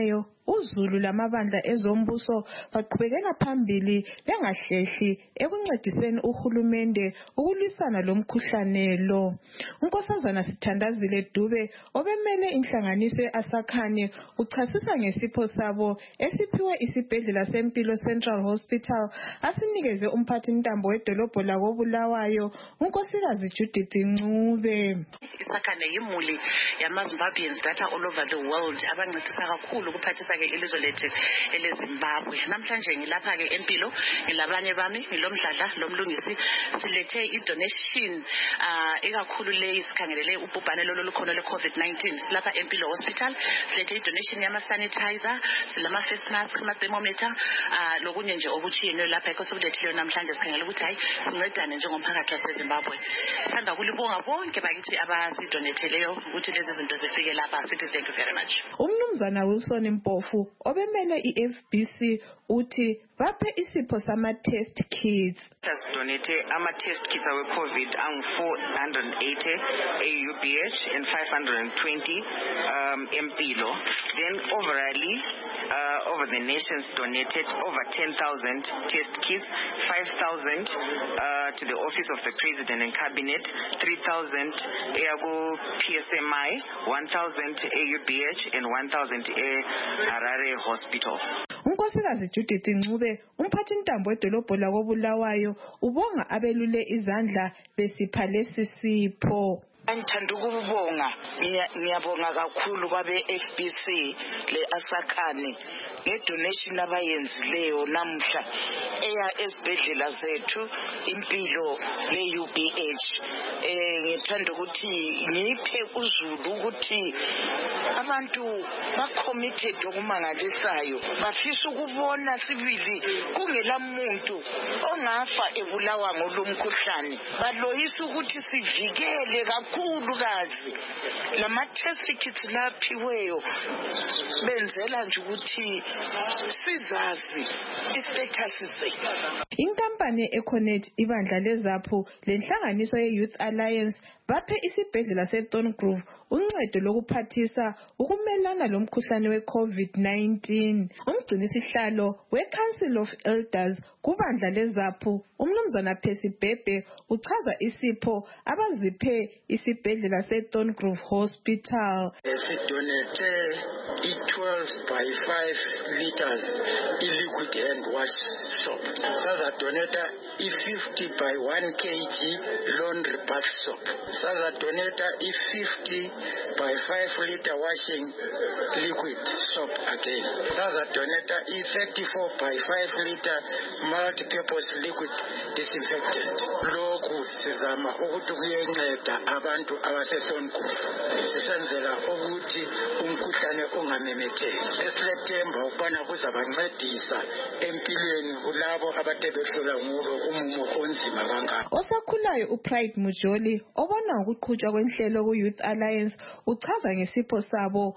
uZulu lamabandla ezombuso baqhubekela phambili bengahlehli ekuncediseni uhulumende ukulwisana lomkhuhlane lo. uNkosazana Sithandazile Dube obemele inhlanganiso ye-Asakhane uchasisa ngesipho sabo esiphiwe isibhedlela sempilo Central Hospital asinikeze umphathintambo wedolobho lakoBulawayo uNkosikazi Judith Ncube. Asakhane yimuli yamaZimbabweans that are all over the world abancedisa kakhulu ukuphathisa ke ilizwe lethu eleZimbabwe. Namhlanje ngilapha ke empilo ngilabanye bami ngilomdladla lomlungisi silethe i-donation uh, ikakhulu le isikhangelele ubhubhane lolo lukhona le-COVID nineteen silapha empilo hospital silethe i-donation yama-sanitizer silama-face mask ama-thermometer uh, lokunye nje okuchiyene lapha ekho sokulethileyo namhlanje sikhangela ukuthi hayi sincedane njengomphakathi waseZimbabwe. Sithanda ukulibonga bonke bakithi abasidonetheleyo ukuthi lezi zinto zifike lapha. Sithi thank you very much. Umnumzana Wilson Mpofu obemele i-F B C uthi baphe isipho sama-test kits. Donate ama-test kits awe-COVID angu-four hundred eighty A U B H and five hundred twenty um, Empilo. Then overally, uh, over the nations donated over ten thousand test kits, five thousand uh, to the Office of the President and Cabinet, three thousand Eago P S M I, one thousand A U B H and one thousand A Harare Hospital. uNkosikazi Judith Ncube umphathintambo wedolobho lakoBulawayo ubonga abelule izandla besipha lesi sipho. Ngithanda ukubonga ngiyabonga kakhulu kwabe F B C le Asakhane ngedonation abayenzileyo namhla eya esibhedlela zethu impilo le U B H. Eh ngithanda ukuthi ngiphe uZulu ukuthi abantu ba committed okumangalisayo bafisa ukubona sibili kungela muntu ongafa ebulawa ngolumkhuhlane baloyisa ukuthi sivikele kakhulukazi lama test kits laphiweyo benzela nje ukuthi sizazi istatus zethu. Inkampani Econet ibandla lezapho lenhlanganiso ye-Youth Alliance baphe isibhedlela seThorngrove uncedo lokuphathisa ukumelana lomkhuhlane we-COVID nineteen. Umgcinisihlalo we-Council of Elders kubandla lezapho umnumzana Percy Bhebhe uchaza isipho abaziphe isibhedlela seThorngrove Hospital. Sidonate i-twelve by five liters i-liquid hand wash soap. Saza donata i-fifty by one kilogram laundry bath soap. Saza donata i-fifty by five liter washing liquid soap again. Saza donata i-thirty-four by five liter multi-purpose liquid disinfectant. Lokhu sizama ukuthi kuyenceda abantu abaseThorngrove. Sisenzela ukuthi umkhuhlane ungamemetheki. Esethemba ukubana kuzabancedisa empilweni kulabo abade behlola ngulo umumo onzima kangaka. Osakhulayo uPride Mujoli obona ukuqhutshwa kwenhlelo ku-Youth Alliance uchaza ngesipho sabo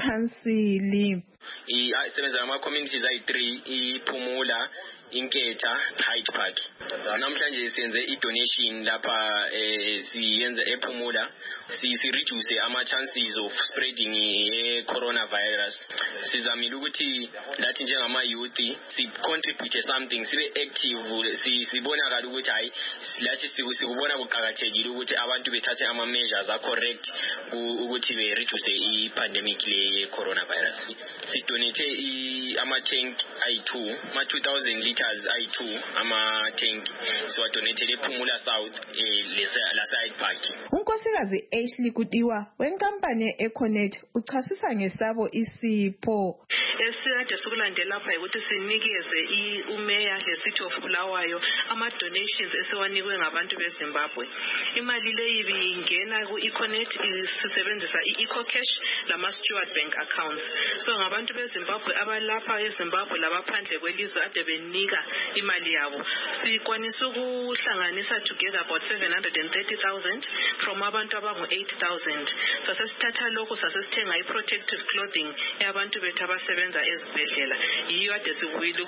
kukhansili. Isebenza ama-communities ayi-three iPhumula, Inketha, Hyde Park. Namhlanje siyenze i-donation lapha eh siyenza ePhumula si reduce ama chances of spreading e coronavirus. Sizamile ukuthi lathi njengama youth si contribute something sibe active si sibonakala ukuthi hayi lathi sikubona kuqhakathekile ukuthi abantu bethathe ama measures are correct ukuthi be reduce i pandemic le coronavirus. Si donate i ama tank I two ma two thousand liters I two ama tank so donate ePhumula South eh la Hyde Park. uNkosikazi Ashley Kutiwa wenkampani Econet uchasisa ngesabo isipho. Esikade sokulandela lapha ukuthi sinikeze iumeya leCity of Bulawayo ama donations esiwanikwe ngabantu beZimbabwe. Imali leyi ingena ku-Econet isebenzisa i-EcoCash lama Steward Bank accounts. So ngabantu beZimbabwe abalapha eZimbabwe labaphandle kwelizwe ade benika imali yabo. Sikwanisa ukuhlanganisa together about seven hundred thirty thousand from abantu abangu eight thousand. Sasesithatha lokho sasesithenga i-protective clothing yabantu bethu abasebenza ezibhedlela. Yiyo ade sibuyile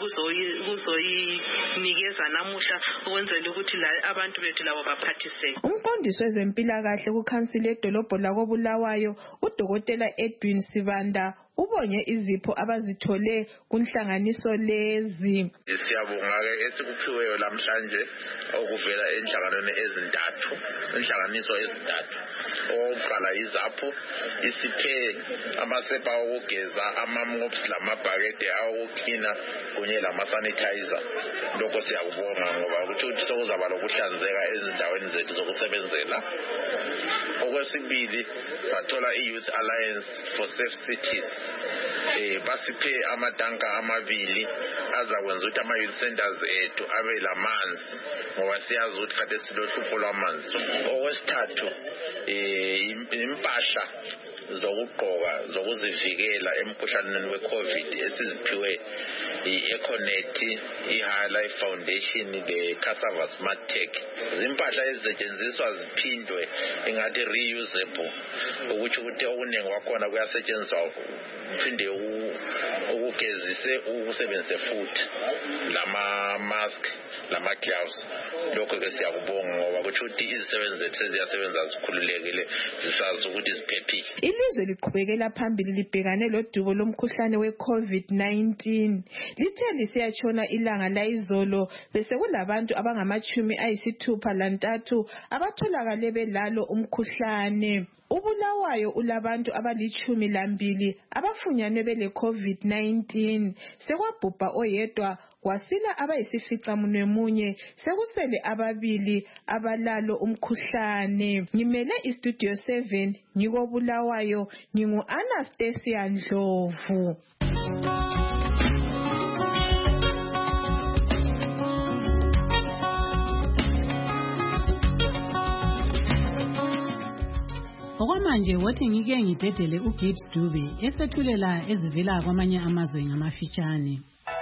kuzoyinikeza namuhla ukwenzela ukuthi abantu bethu labo baphathiseke. Umqondisi wezempilakahle kuKhansili edolobho lakoBulawayo uDokotela Edwin Sibanda ubonye izipho abazithole kunhlanganiso lezi. Siyabonga esikuphiweyo lamhlanje okuvela enhlanganweni ezintathu, inhlanganiso ezintathu. Oqala izapho isiphe amasepa okugeza, ama-mops lamabhakede awokuklina kunye lama-sanitizer. Lokho siyakubonga ngoba ukuthi ukuthi sokuzaba lokuhlanzeka ezindaweni zethu zokusebenzela. Okwesibili sathola i-Youth Alliance for Safe Cities. Eh basiphe amatanka amabili azakwenza ukuthi ama-youth centers ethu abe lamanzi ngoba siyazi ukuthi kade silohlupho lwamanzi. Okwesithathu eh impahla zokugqoka zokuzivikela emkhuhlaneni we-COVID esiziphiwe i-Econet, i-High Life Foundation, le-Cassava Smart Tech. Zimpahla ezisetshenziswa ziphindwe ingathi reusable ukuthi ukuthi okuningi kwakhona kuyasetshenziswa phinde ukugezise ukusebenzisa futhi lama-mask lama-gloves. Lokho ke siyakubonga ngoba ukuthi ukuthi izisebenzi zethu ziyasebenza zikhululekile zisazi ukuthi ziphephile. Ilizwe liqhubekela phambili libhekane lodubo lomkhuhlane we-COVID nineteen. Lithe lisiyatshona ilanga layizolo bese kulabantu abangamachumi ayisithupha lantathu abatholakale belalo umkhuhlane. Ubulawayo ulabantu abalichumi lambili abafunyanwe bele COVID nineteen. Sekwabhubha oyedwa kwasila abayisifica munwe munye, sekusele ababili abalalo umkhuhlane. Ngimele iStudio seven ngiko Bulawayo, ngingu Anastasia Ndlovu. Okwamanje wothi ngike ngidedele uGibbs Dube esethulela ezivela kwamanye amazwe ngamafitshane.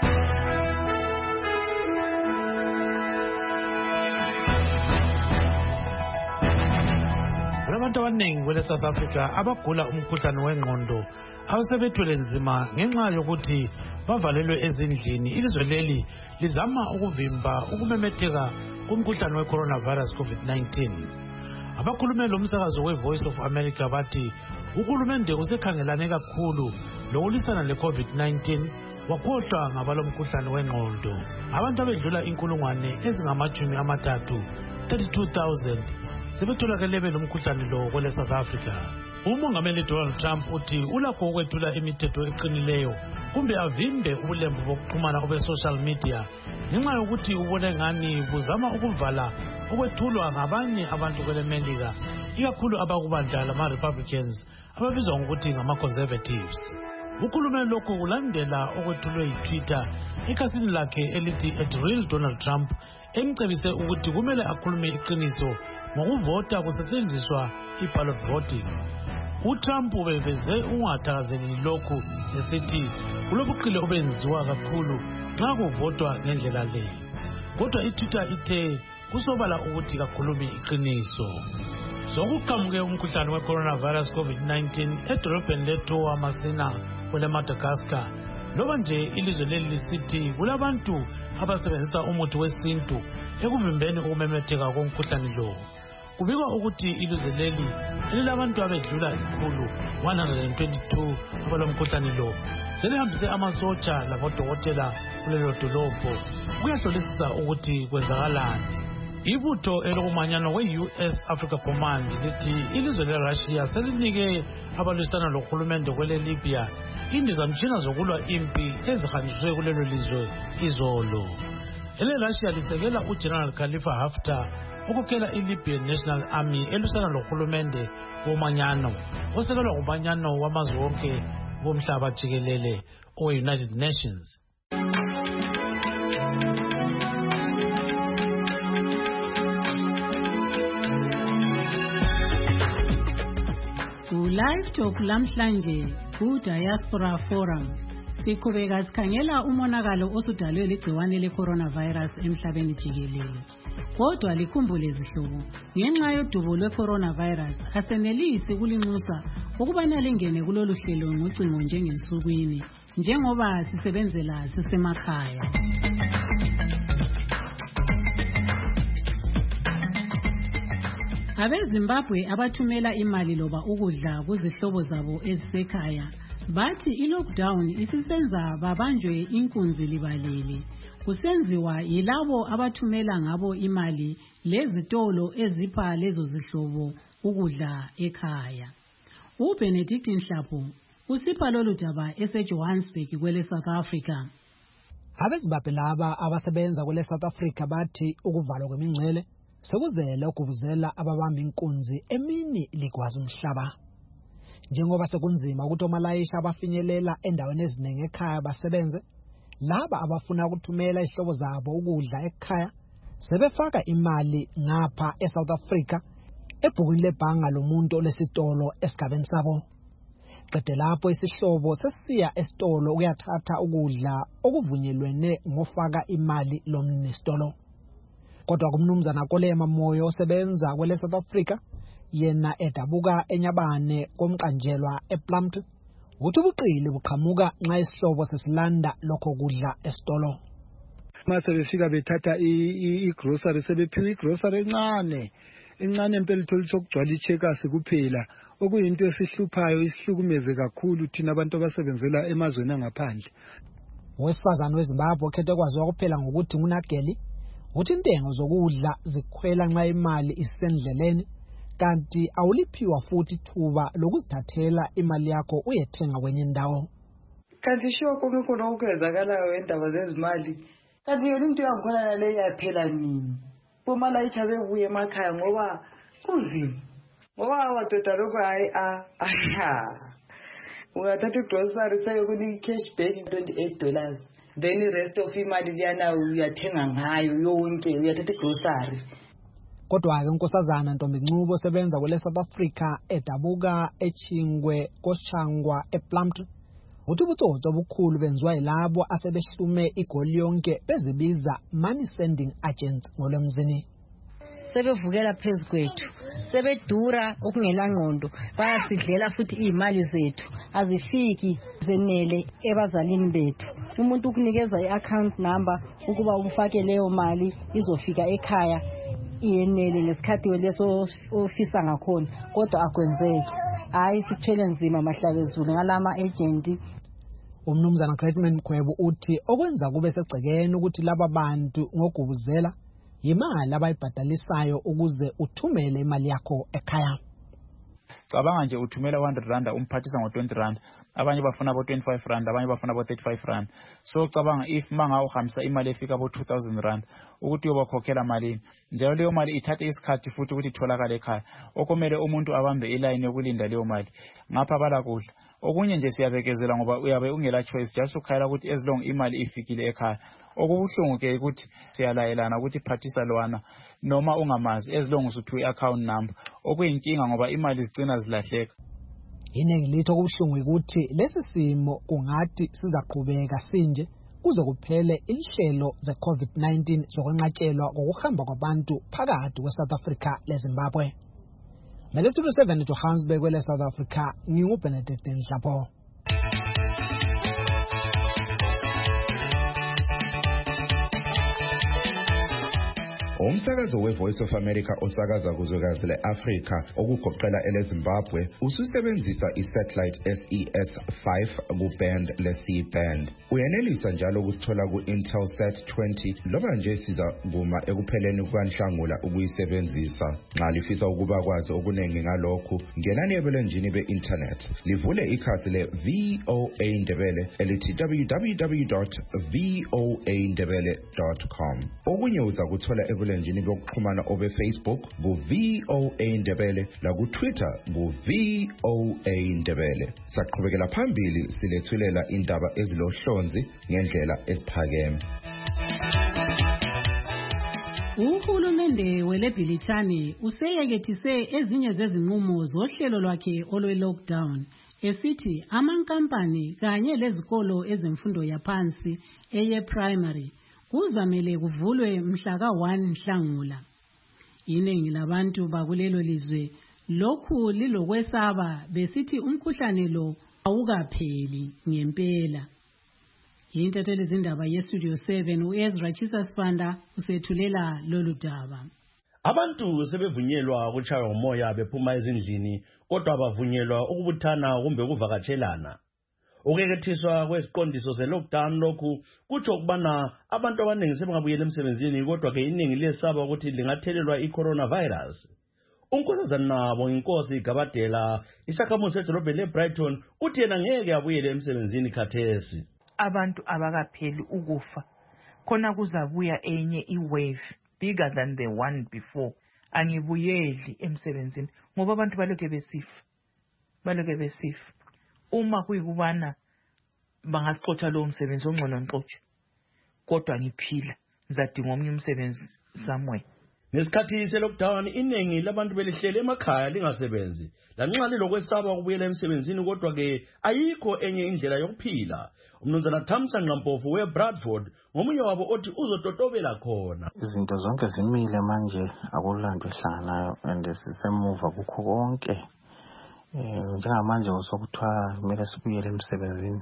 Abantu abaningi kwele South Africa abagula umkhuhlane wengqondo awusebethwele nzima ngenxa yokuthi bavalelwe ezindlini. Ilizwe leli lizama ukuvimba ukumemetheka kumkhuhlane we-coronavirus COVID nineteen. Abakhulumeli bomsakazo we-Voice of America bathi uhulumende usekhangelane kakhulu lokulisana le-COVID nineteen wakhohlwa ngabalomkhuhlane wengqondo. Abantu abedlula inkulungwane ezingamachumi amathathu thirty-two thousand sebetholakele belomkhuhlane lo kwele South Africa. Umongameli Donald Trump uthi ulakho ukwethula imithetho eqinileyo kumbe avimbe ubulembu bokuxhumana obe-social media ngenxa yokuthi ubone ngani buzama ukuvala ukwethulwa ngabanye abantu kwele Melika, ikakhulu abakubandla lama-Republicans ababizwa ngokuthi ngama-Conservatives. Ukhulume lokhu kulandela okwethulwe yi-Twitter ekhasini lakhe elithi at real Donald Trump emcebise ukuthi kumele akhulume iqiniso ngokuvota kusetshenziswa i-ballot voting. uTrump ubeveze ungathakazeleli lokhu esithi kulobuqile obenziwa kakhulu nxa kuvotwa ngendlela le. Kodwa iTwitter ithe kusobala ukuthi kakhulumi iqiniso. Sokuqhamuke umkhuhlane we-coronavirus COVID nineteen edolobheni lethowa Masina kwele Madagascar, loba nje ilizwe leli lisithi kulabantu abasebenzisa umuthi wesintu ekuvimbeni ukumemetheka komkhuhlane lo. Kubikwa ukuthi ilizwe leli lilabantu abedlula ikhulu one hundred twenty-two abalomkhuhlane lo. Selihambise amasotsha labodokotela kulelo dolobho kuyahlolisisa ukuthi kwenzakalani. Ibutho elokumanyano we-U S Africa Command lithi ilizwe le-Russia selinike abalwisana lohulumende kwele Libya indizamtshina zokulwa impi ezihanjiswe kulelo lizwe izolo. Ele-Russia lisekela uGeneral Khalifa Haftar ukukhela i-Libyan National Army elwisana lohulumende womanyano osekelwa ngumanyano wamazwe wonke bomhlaba jikelele owe-United Nations. Live Talk lamhlanje ku Diaspora Forum siqhubeka sikhangela umonakalo osudalwe ligciwane le-coronavirus emhlabeni jikelele. Kodwa likhumbule izihlobo, ngenxa yodubo lwe-coronavirus asenelisi kulinxusa ukubana lingene kulolu hlelo ngocingo njengensukwini njengoba sisebenzela sisemakhaya. AbeZimbabwe abathumela imali loba ukudla kuzihlobo zabo ezisekhaya bathi i-lockdown isisenza babanjwe inkunzi libalele. Kusenziwa yilabo abathumela ngabo imali lezitolo ezipha lezo zihlobo ukudla ekhaya. UBenedict Nhlapo usipha lolu daba eseJohannesburg kwele South Africa. Abezimbabwe laba abasebenza kwele South Africa bathi ukuvalwa kwemingcele sekuzele ukuvuzela ababamba inkunzi emini likwazi umhlaba. Njengoba sekunzima ukuthi omalayisha abafinyelela endaweni eziningi ekhaya basebenze, laba abafuna ukuthumela izihlobo zabo ukudla ekhaya sebefaka imali ngapha eSouth Africa ebhukwini lebhanga lomuntu olesitolo esigabeni sabo. Qede lapho isihlobo sesiya esitolo ukuyathatha ukudla okuvunyelwene ngofaka imali lomnisitolo. Kodwa kumnumzana Kolema Moyo osebenza kwele South Africa, yena edabuka enyabane komqanjelwa ePlumtree, uthi ubuqili buqhamuka nxa isihlobo sesilanda lokho kudla esitolo. Mase befika bethatha i-grocery sebephiwa i-grocery encane encane empela ithola sokugcwala icheckers kuphela, okuyinto esihluphayo isihlukumeze kakhulu thina abantu abasebenzela emazweni angaphandle. Owesifazane weZimbabwe okhethe kwaziwa kuphela ngokuthi nguNageli uthi intengo zokudla zikhwela nxa imali isendleleni, kanti awuliphiwa futhi ithuba lokuzithathela imali yakho uyethenga kwenye indawo. Kanti sho kome khona ukwenzakalayo endaba zezimali, kanti yona into yangikhona nale yaphela nini? Bomalayisha bebuye emakhaya ngoba kunzima. Ngoba abadoda lokho hayi a aha. Uyathatha igrocery sayokuni cash back twenty-eight dollars. Then the rest of imali liyana uyathenga ngayo yonke, uyathatha igrocery. Kodwa ke unkosazana Ntombi Ncubo osebenza kwele South Africa edabuka eChingwe koShangwa ePlumtree, uthi ubutsotsi obukhulu benziwa yilabo asebehlume igoli yonke bezibiza money sending agents ngolwemzini. Sebevukela phezukwethu, sebedura okungela ngqondo, bayasidlela futhi imali zethu azifiki zenele ebazalini bethu. Umuntu ukunikeza i-account number ukuba ufake leyo mali izofika ekhaya iyenele ngesikhathi leso ofisa ngakhona, kodwa akwenzeki. Hayi sithwele nzima mahlabezulu ngalama agent. Umnumzana Greatman Mkhwebo uthi okwenza kube segcekeni ukuthi laba bantu ngogubuzela imali abayibhadalisayo ukuze uthumele imali yakho ekhaya. Cabanga nje uthumela one hundred rand umphathisa ngo twenty rand, abanye bafuna abo twenty-five rand, abanye bafuna abo thirty-five rand. So cabanga if manga uhambisa imali efika abo two thousand rand ukuthi uyobakhokhela malini, njalo leyo mali ithathe isikhathi futhi ukuthi itholakale ekhaya, okumele umuntu abambe iline yokulinda leyo mali ngapha bala kudla. Okunye nje siyabekezela ngoba uyabe ungela choice, just ukhala ukuthi as long imali ifikile ekhaya. Okubuhlungu ke ukuthi siyalayelana ukuthi phathisa lwana noma ungamazi as long usuthu i-account number, okuyinkinga ngoba imali zigcina zilahleka. Iningi litho kubuhlungu ukuthi lesi simo kungathi sizaqhubeka sinje kuze kuphele inhlelo ze-COVID nineteen zokwenqatshelwa ngokuhamba kwabantu phakathi kwe-South Africa leZimbabwe. Mele Studio seven Johannesburg kwele South Africa, nginguBenedict Nhlapo. Umsakazo we-Voice of America osakaza kuzwekazi le-Afrika okugoqela eleZimbabwe ususebenzisa i-satellite S E S five ku-band le-C band. Uyenelisa njalo ukusithola ku-Intelsat twenty loba nje siza kuma ekupheleni kukaNhlangula ukuyisebenzisa. Nxa lifisa ukuba kwazi okuningi ngalokhu, ngenani ebulenjini be-internet livule ikhasi le-V O A Ndebele elithi w w w dot v o a ndebele dot com. Okunye uza kuthola ebulenjini bokuxhumana obe Facebook ku V O A Ndebele la ku Twitter ku V O A Ndebele. Saqhubekela phambili silethulela indaba ezilohlonzi ngendlela esiphakeme. Uhulumende weleBhilithani useyekethise ezinye zezinqumo zohlelo lwakhe olwe-lockdown, esithi amankampani kanye lezikolo ezemfundo yaphansi eye-primary kuzamele kuvulwe mhla ka one Nhlangula. Iningi labantu bakulelo lizwe lokhu lilokwesaba besithi umkhuhlane lo awukapheli ngempela. Yintatheli zindaba yeStudio seven uEzra Chisasfanda usethulela lolu daba. Abantu sebevunyelwa ukuchaywa umoya bephuma ezindlini, kodwa bavunyelwa ukubuthana kumbe ukuvakatshelana. Ukekethiswa kweziqondiso ze-lockdown lokhu kutsho ukubana abantu abaningi sebengabuyela emsebenzini kodwa ke iningi liyesaba ukuthi lingathelelwa i-coronavirus. Unkosazana nabo inkosi Gabadela isakhamuzi sedolobheni leBrighton uthi yena ngeke abuyele emsebenzini khathesi. Abantu abakapheli ukufa khona kuzabuya enye i-wave bigger than the one before. Angibuyeli emsebenzini ngoba abantu baloke besifa baloke besifa. Uma kuyikubana bangasixotsha lo msebenzi ongcono ngixotshe kodwa ngiphila ngizadinga omnye umsebenzi somewhere. Ngesikhathi se-lockdown iningi labantu belihlele emakhaya lingasebenzi lanxa lilokwesaba ukubuyela emsebenzini kodwa ke ayikho enye indlela yokuphila. Umnumzana Thamsa Nqampofu weBradford ngomunye wabo othi uzototobela khona. Izinto zonke zimile manje akulanto ehlanganayo and sisemuva kukho konke. Eh njengamanje usokuthiwa kumele sibuyele emsebenzini.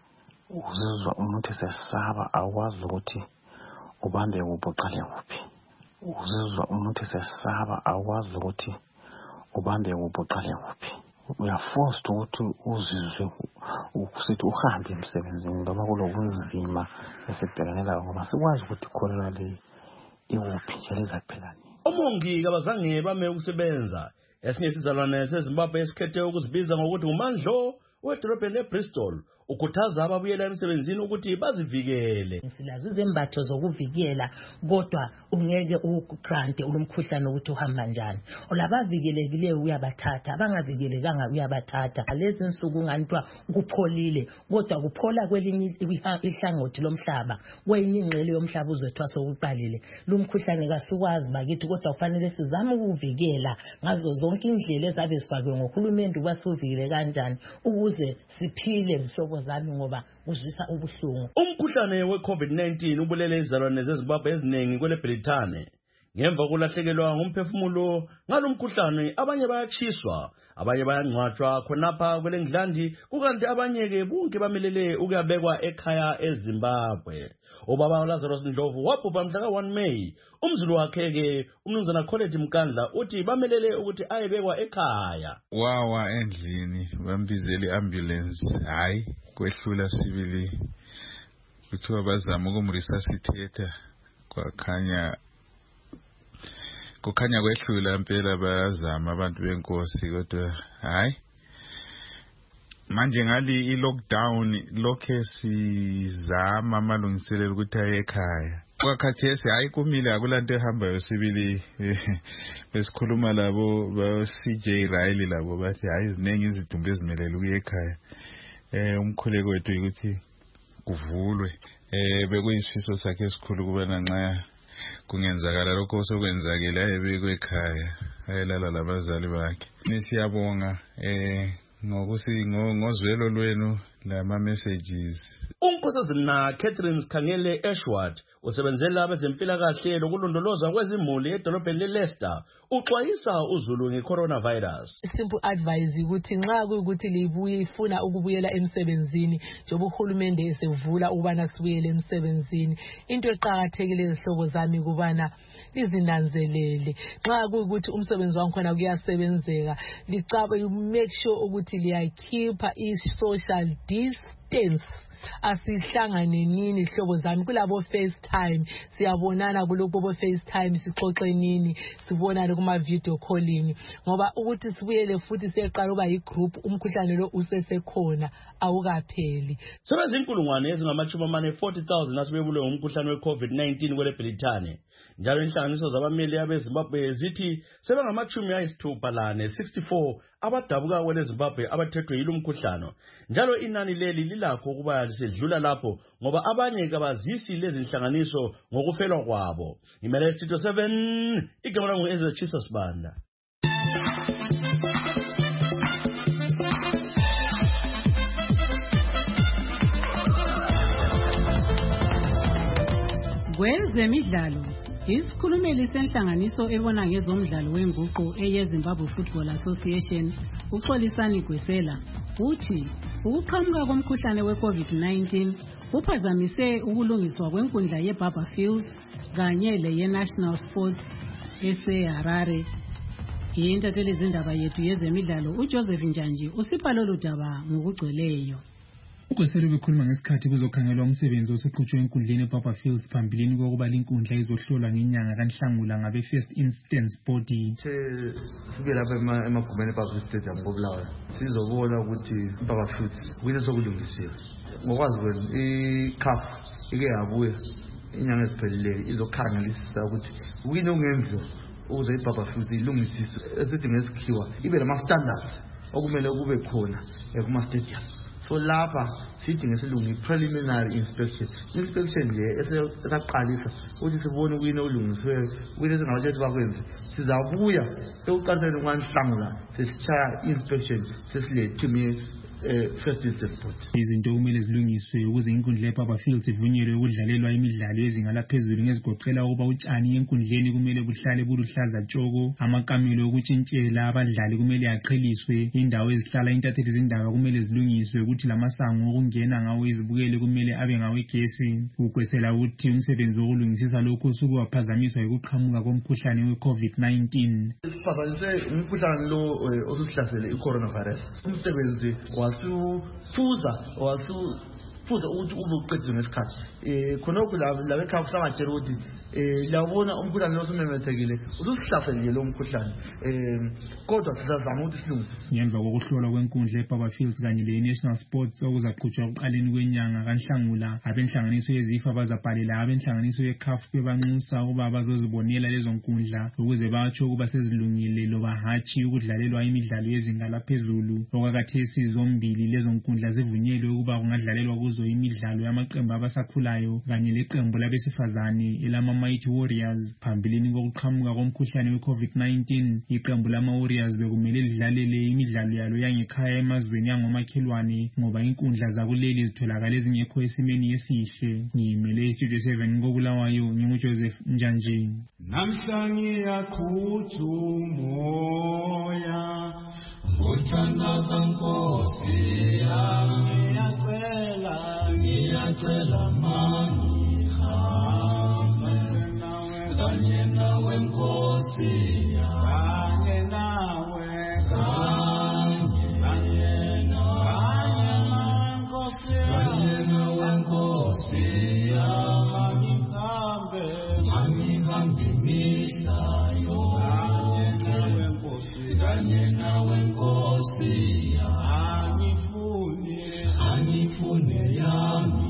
Uzizwa umuntu sesaba akwazi ukuthi ubambe kuphi uqale kuphi. Uzizwa umuntu sesaba akwazi ukuthi ubambe kuphi uqale kuphi. We are forced ukuthi uzizwe ukusithi uhambe emsebenzini ngoba kulobunzima esibhekanela ngoba sikwazi ukuthi corona le iwuphi nje lezaphela nini. Omongi kabazange bame ukusebenza. Esinye isizalwane seZimbabwe esikhethe ukuzibiza ngokuthi uMandlo wedolobheni leBristol ukhuthaza ababuyela emsebenzini ukuthi bazivikele. Silazo izembatho zokuvikela kodwa ungeke ugrante ulumkhuhlane ukuthi uhamba kanjani. Olabavikelekileyo uyabathatha abangavikelekanga uyabathatha. Lezi insuku ngantwa kupholile kodwa kuphola kwelinye ihlangothi lomhlaba. Kwenye ingxele yomhlaba uzwethwa sokuqalile. Lumkhuhlane kasukwazi bakithi kodwa kufanele sizame ukuvikela ngazo zonke indlela ezabe zifakwe ngohulumeni ubasivikele kanjani ukuze siphile zihlobo zami ngoba uzwisa ubuhlungu. Umkhuhlane we-COVID nineteen ubulele izalwane zeZimbabwe eziningi kwele Britane. Ngemva kulahlekelwa ngumphefumulo ngalomkhuhlane abanye bayachiswa, abanye bayangcwatshwa khonapha kwele Ngilandi kukanti abanye ke bonke bamelele ukuyabekwa ekhaya eZimbabwe. Ubaba Lazarus Ndlovu wabhubha mhla ka one May. Umzulu wakhe ke umnumzana College Mkandla uthi bamelele ukuthi ayebekwa ekhaya. Wawa endlini bambizele iambulance hayi kwehlula sibili kuthiwa bazama ukumresuscitate kwakhanya kukhanya kwehlula impela bayazama abantu benkosi kodwa hayi manje ngali i-lockdown lokhe sizama amalungiselelo ukuthi aye ekhaya. Kwakhathesi hayi kumile akulanto ehambayo sibili besikhuluma labo ba C J Riley labo bathi hayi izinengi izidumbu ezimelele ukuye ekhaya. Eh umkhuleko wethu ukuthi kuvulwe eh bekuyisifiso sakhe esikhulu kubana nxa kungenzakala lokho sokwenzakela ayebekwe ekhaya ayelala labazali bakhe. Nisiyabonga eh ngokusi ngozwelo lwenu lama messages. Unkosazana Catherine Khangele Ashworth usebenzela abezempilakahle lokulondoloza kwezimuli edolobheni leLeicester uxwayisa uzulu ngeCoronavirus. Simple advice ukuthi nxa kuyukuthi libuye ifuna ukubuyela emsebenzini njengoba uhulumende esevula ubana sibuyele emsebenzini into eqhakathekile ezihlobo zami kubana izinanzelele nxa kuyukuthi umsebenzi wankhona kuyasebenzeka licaba make sure ukuthi liyakhipha i-social distance. Asihlangane nini hlobo zami kulabo FaceTime siyabonana kuloko bo FaceTime sixoxe nini sibonane kuma video calling ngoba ukuthi sibuyele futhi seqala uba igroup umkhuhlane lo usesekhona awukapheli. Sebezinkulungwane ezingamachumi amane forty thousand asibebule ngomkhuhlane we-COVID nineteen kwele Britane. Njalo inhlanganiso zabameli abeZimbabwe zithi sebengamachumi ayisithupha lane sixty-four abadabuka kwele Zimbabwe abathethwe yilo mkhuhlano. Njalo inani leli lilakho ukuba lisedlula lapho ngoba abanye kabazisi lezi inhlanganiso ngokufelwa kwabo. Imele Studio seven igama langu Ezra Chisa Sibanda. Kwezemidlalo isikhulumeli senhlanganiso ebona ngezomdlalo wenguqu eyeZimbabwe Football Association uXolisani Gwesela uthi ukuqhamuka komkhuhlane we-COVID nineteen kuphazamise ukulungiswa kwenkundla yeBarberfield kanye leyeNational Sports eseHarare. Intatheli izindaba yethu yezemidlalo uJoseph Njanji usipha lolu daba ngokugcweleyo. uGosero bekhuluma ngesikhathi kuzokhangelwa umsebenzi oseqhutshwe enkundleni ePapa Fields phambilini kokuba linkundla izohlolwa ngenyanga kaNhlangula ngabe First Instance Body. Sibe lapha emagumeni ePapa Stadium koBulawayo sizobona ukuthi iPapa Fields kuyini sokulungisiwe. Ngokwazi kwenu iC A F ike yabuya inyanga ezipheleleyo izokhangelisisa ukuthi kuyini okungenziwa ukuze iPapa Fields ilungisiswe esithi ngesikhiwa ibe lama standards okumele kube khona kuma stadium. So lapha sithi ngesilungu preliminary inspection. Inspection nje esaqalisa ukuthi sibone kuyini olungisiwe kuyini esingathi bakwenze. Sizabuya ekuqaliseni kwaNhlangula sesichaya inspection sesilethe First Instance Body. Izinto kumele zilungiswe ukuze inkundla ePapa Fields ivunyelwe ukudlalelwa imidlalo yezinga laphezulu ngezigoqela ukuba utshani enkundleni kumele buhlale buluhlaza tshoko, amakamelo okutshintshela abadlali kumele aqheliswe, indawo ezihlala intatheli zindaba kumele zilungiswe ukuthi lamasango okungena ngawo izibukele kumele abe ngawegesi. Ukwesela ukuthi umsebenzi wokulungisisa lokhu sukuwaphazamiswa ukuqhamuka komkhuhlane we-COVID nineteen. Siphazanyiswe umkhuhlane lo osuhlasele i-coronavirus. Umsebenzi wasuphuza wasuphuza ukuthi uzoqedwe ngesikhathi eh khonokho la la ekhaya sabatshela ukuthi eh labona umkhuhlane lo sumemethekile ususihlasele lo mkhuhlane eh kodwa sizazama ukuthi silungise. Ngemva kokuhlolwa kwenkundla ePapa Fields kanye le-National Sports okuzaqhutshwa ekuqaleni kwenyanga kaNhlangula, abenhlanganiso yezifa bazabhalela abenhlanganiso ye-C A F bebanxusa ukuba bazozibonela lezo nkundla ukuze batsho ukuba sezilungile loba hatshi ukudlalelwa imidlalo yezinga laphezulu. Okwakhathesi zombili lezo nkundla zivunyelwe ukuba kungadlalelwa kuzo imidlalo yamaqembu abasakhulayo kanye leqembu labesifazane elama Mighty Warriors. Phambilini kokuqhamuka komkhuhlane we-COVID nineteen, iqembu lama-Warriors bekumele lidlalele imidlalo yalo yangekhaya emazweni yangomakhelwane ngoba inkundla zakuleli zitholakala ezingekho esimeni esihle. Ngiyimele iStudio seven koBulawayo, nginguJoseph Njanjini. Namhlanje yaqhutha umoya uthandaza Nkosi yami, ngiyacela ngiyacela mani hamba kanye nawe Nkosi kanye nawe kanye nawe Nkosi kanye nawe Nkosi yami, ngihambe ngihambe imihlayo kanye nawe Nkosi kanye nawe Nkosi angifune angifune yami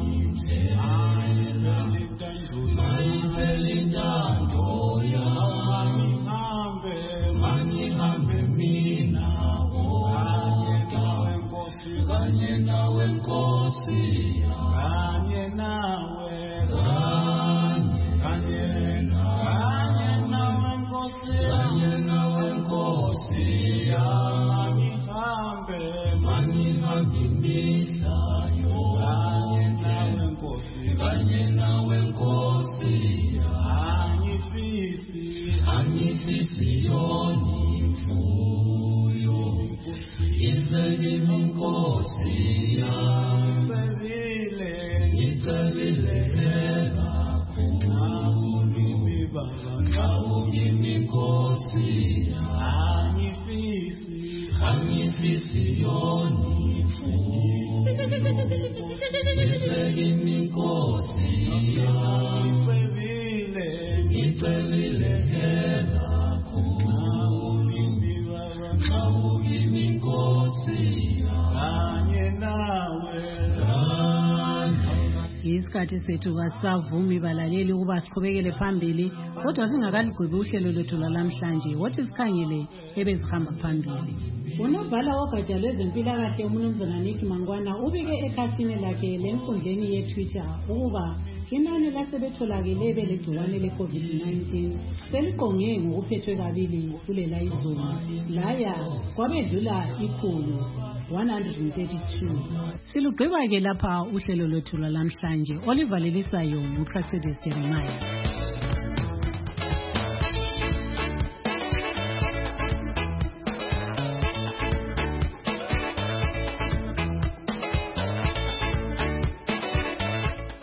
isikhathi sethu kasavumi balaleli ukuba siqhubekele phambili, kodwa singakalugqibi uhlelo lwethu lwalamhlanje. Wothi sikhangele ebezihamba phambili. Unobhala wogatsha lwezempilakahle uMnumzana Nick Mangwana ubike ekhasini lakhe lenkundleni ye-Twitter ukuba inani lasebetholakele belegciwane le-COVID nineteen seliqonge ngokuphethwe kabili kulela izolo, laya kwabedlula ikhulu one hundred thirty-two. Silugqiba-ke lapha uhlelo lwethu lwalamhlanje. Olivalelisayo nguPraxedes Jeremiah.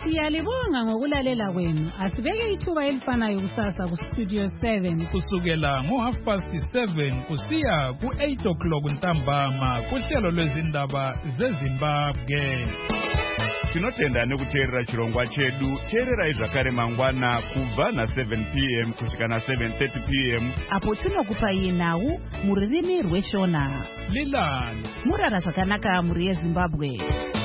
Siyalibonga ngokulalela kwenu. Asibeke ithuba elifanayo kusasa kustudio seven. Kusukela ngo half past seven kusiya ku eight o'clock ntambama kuhlelo lwezindaba zeZimbabwe. Tinotenda nekuteerera chirongwa chedu. Teerera zvakare mangwana kubva na seven p m kusvika na seven thirty p m apo tinokupa yenhau muririmi rweshona. Lilani murara zvakanaka muri yeZimbabwe.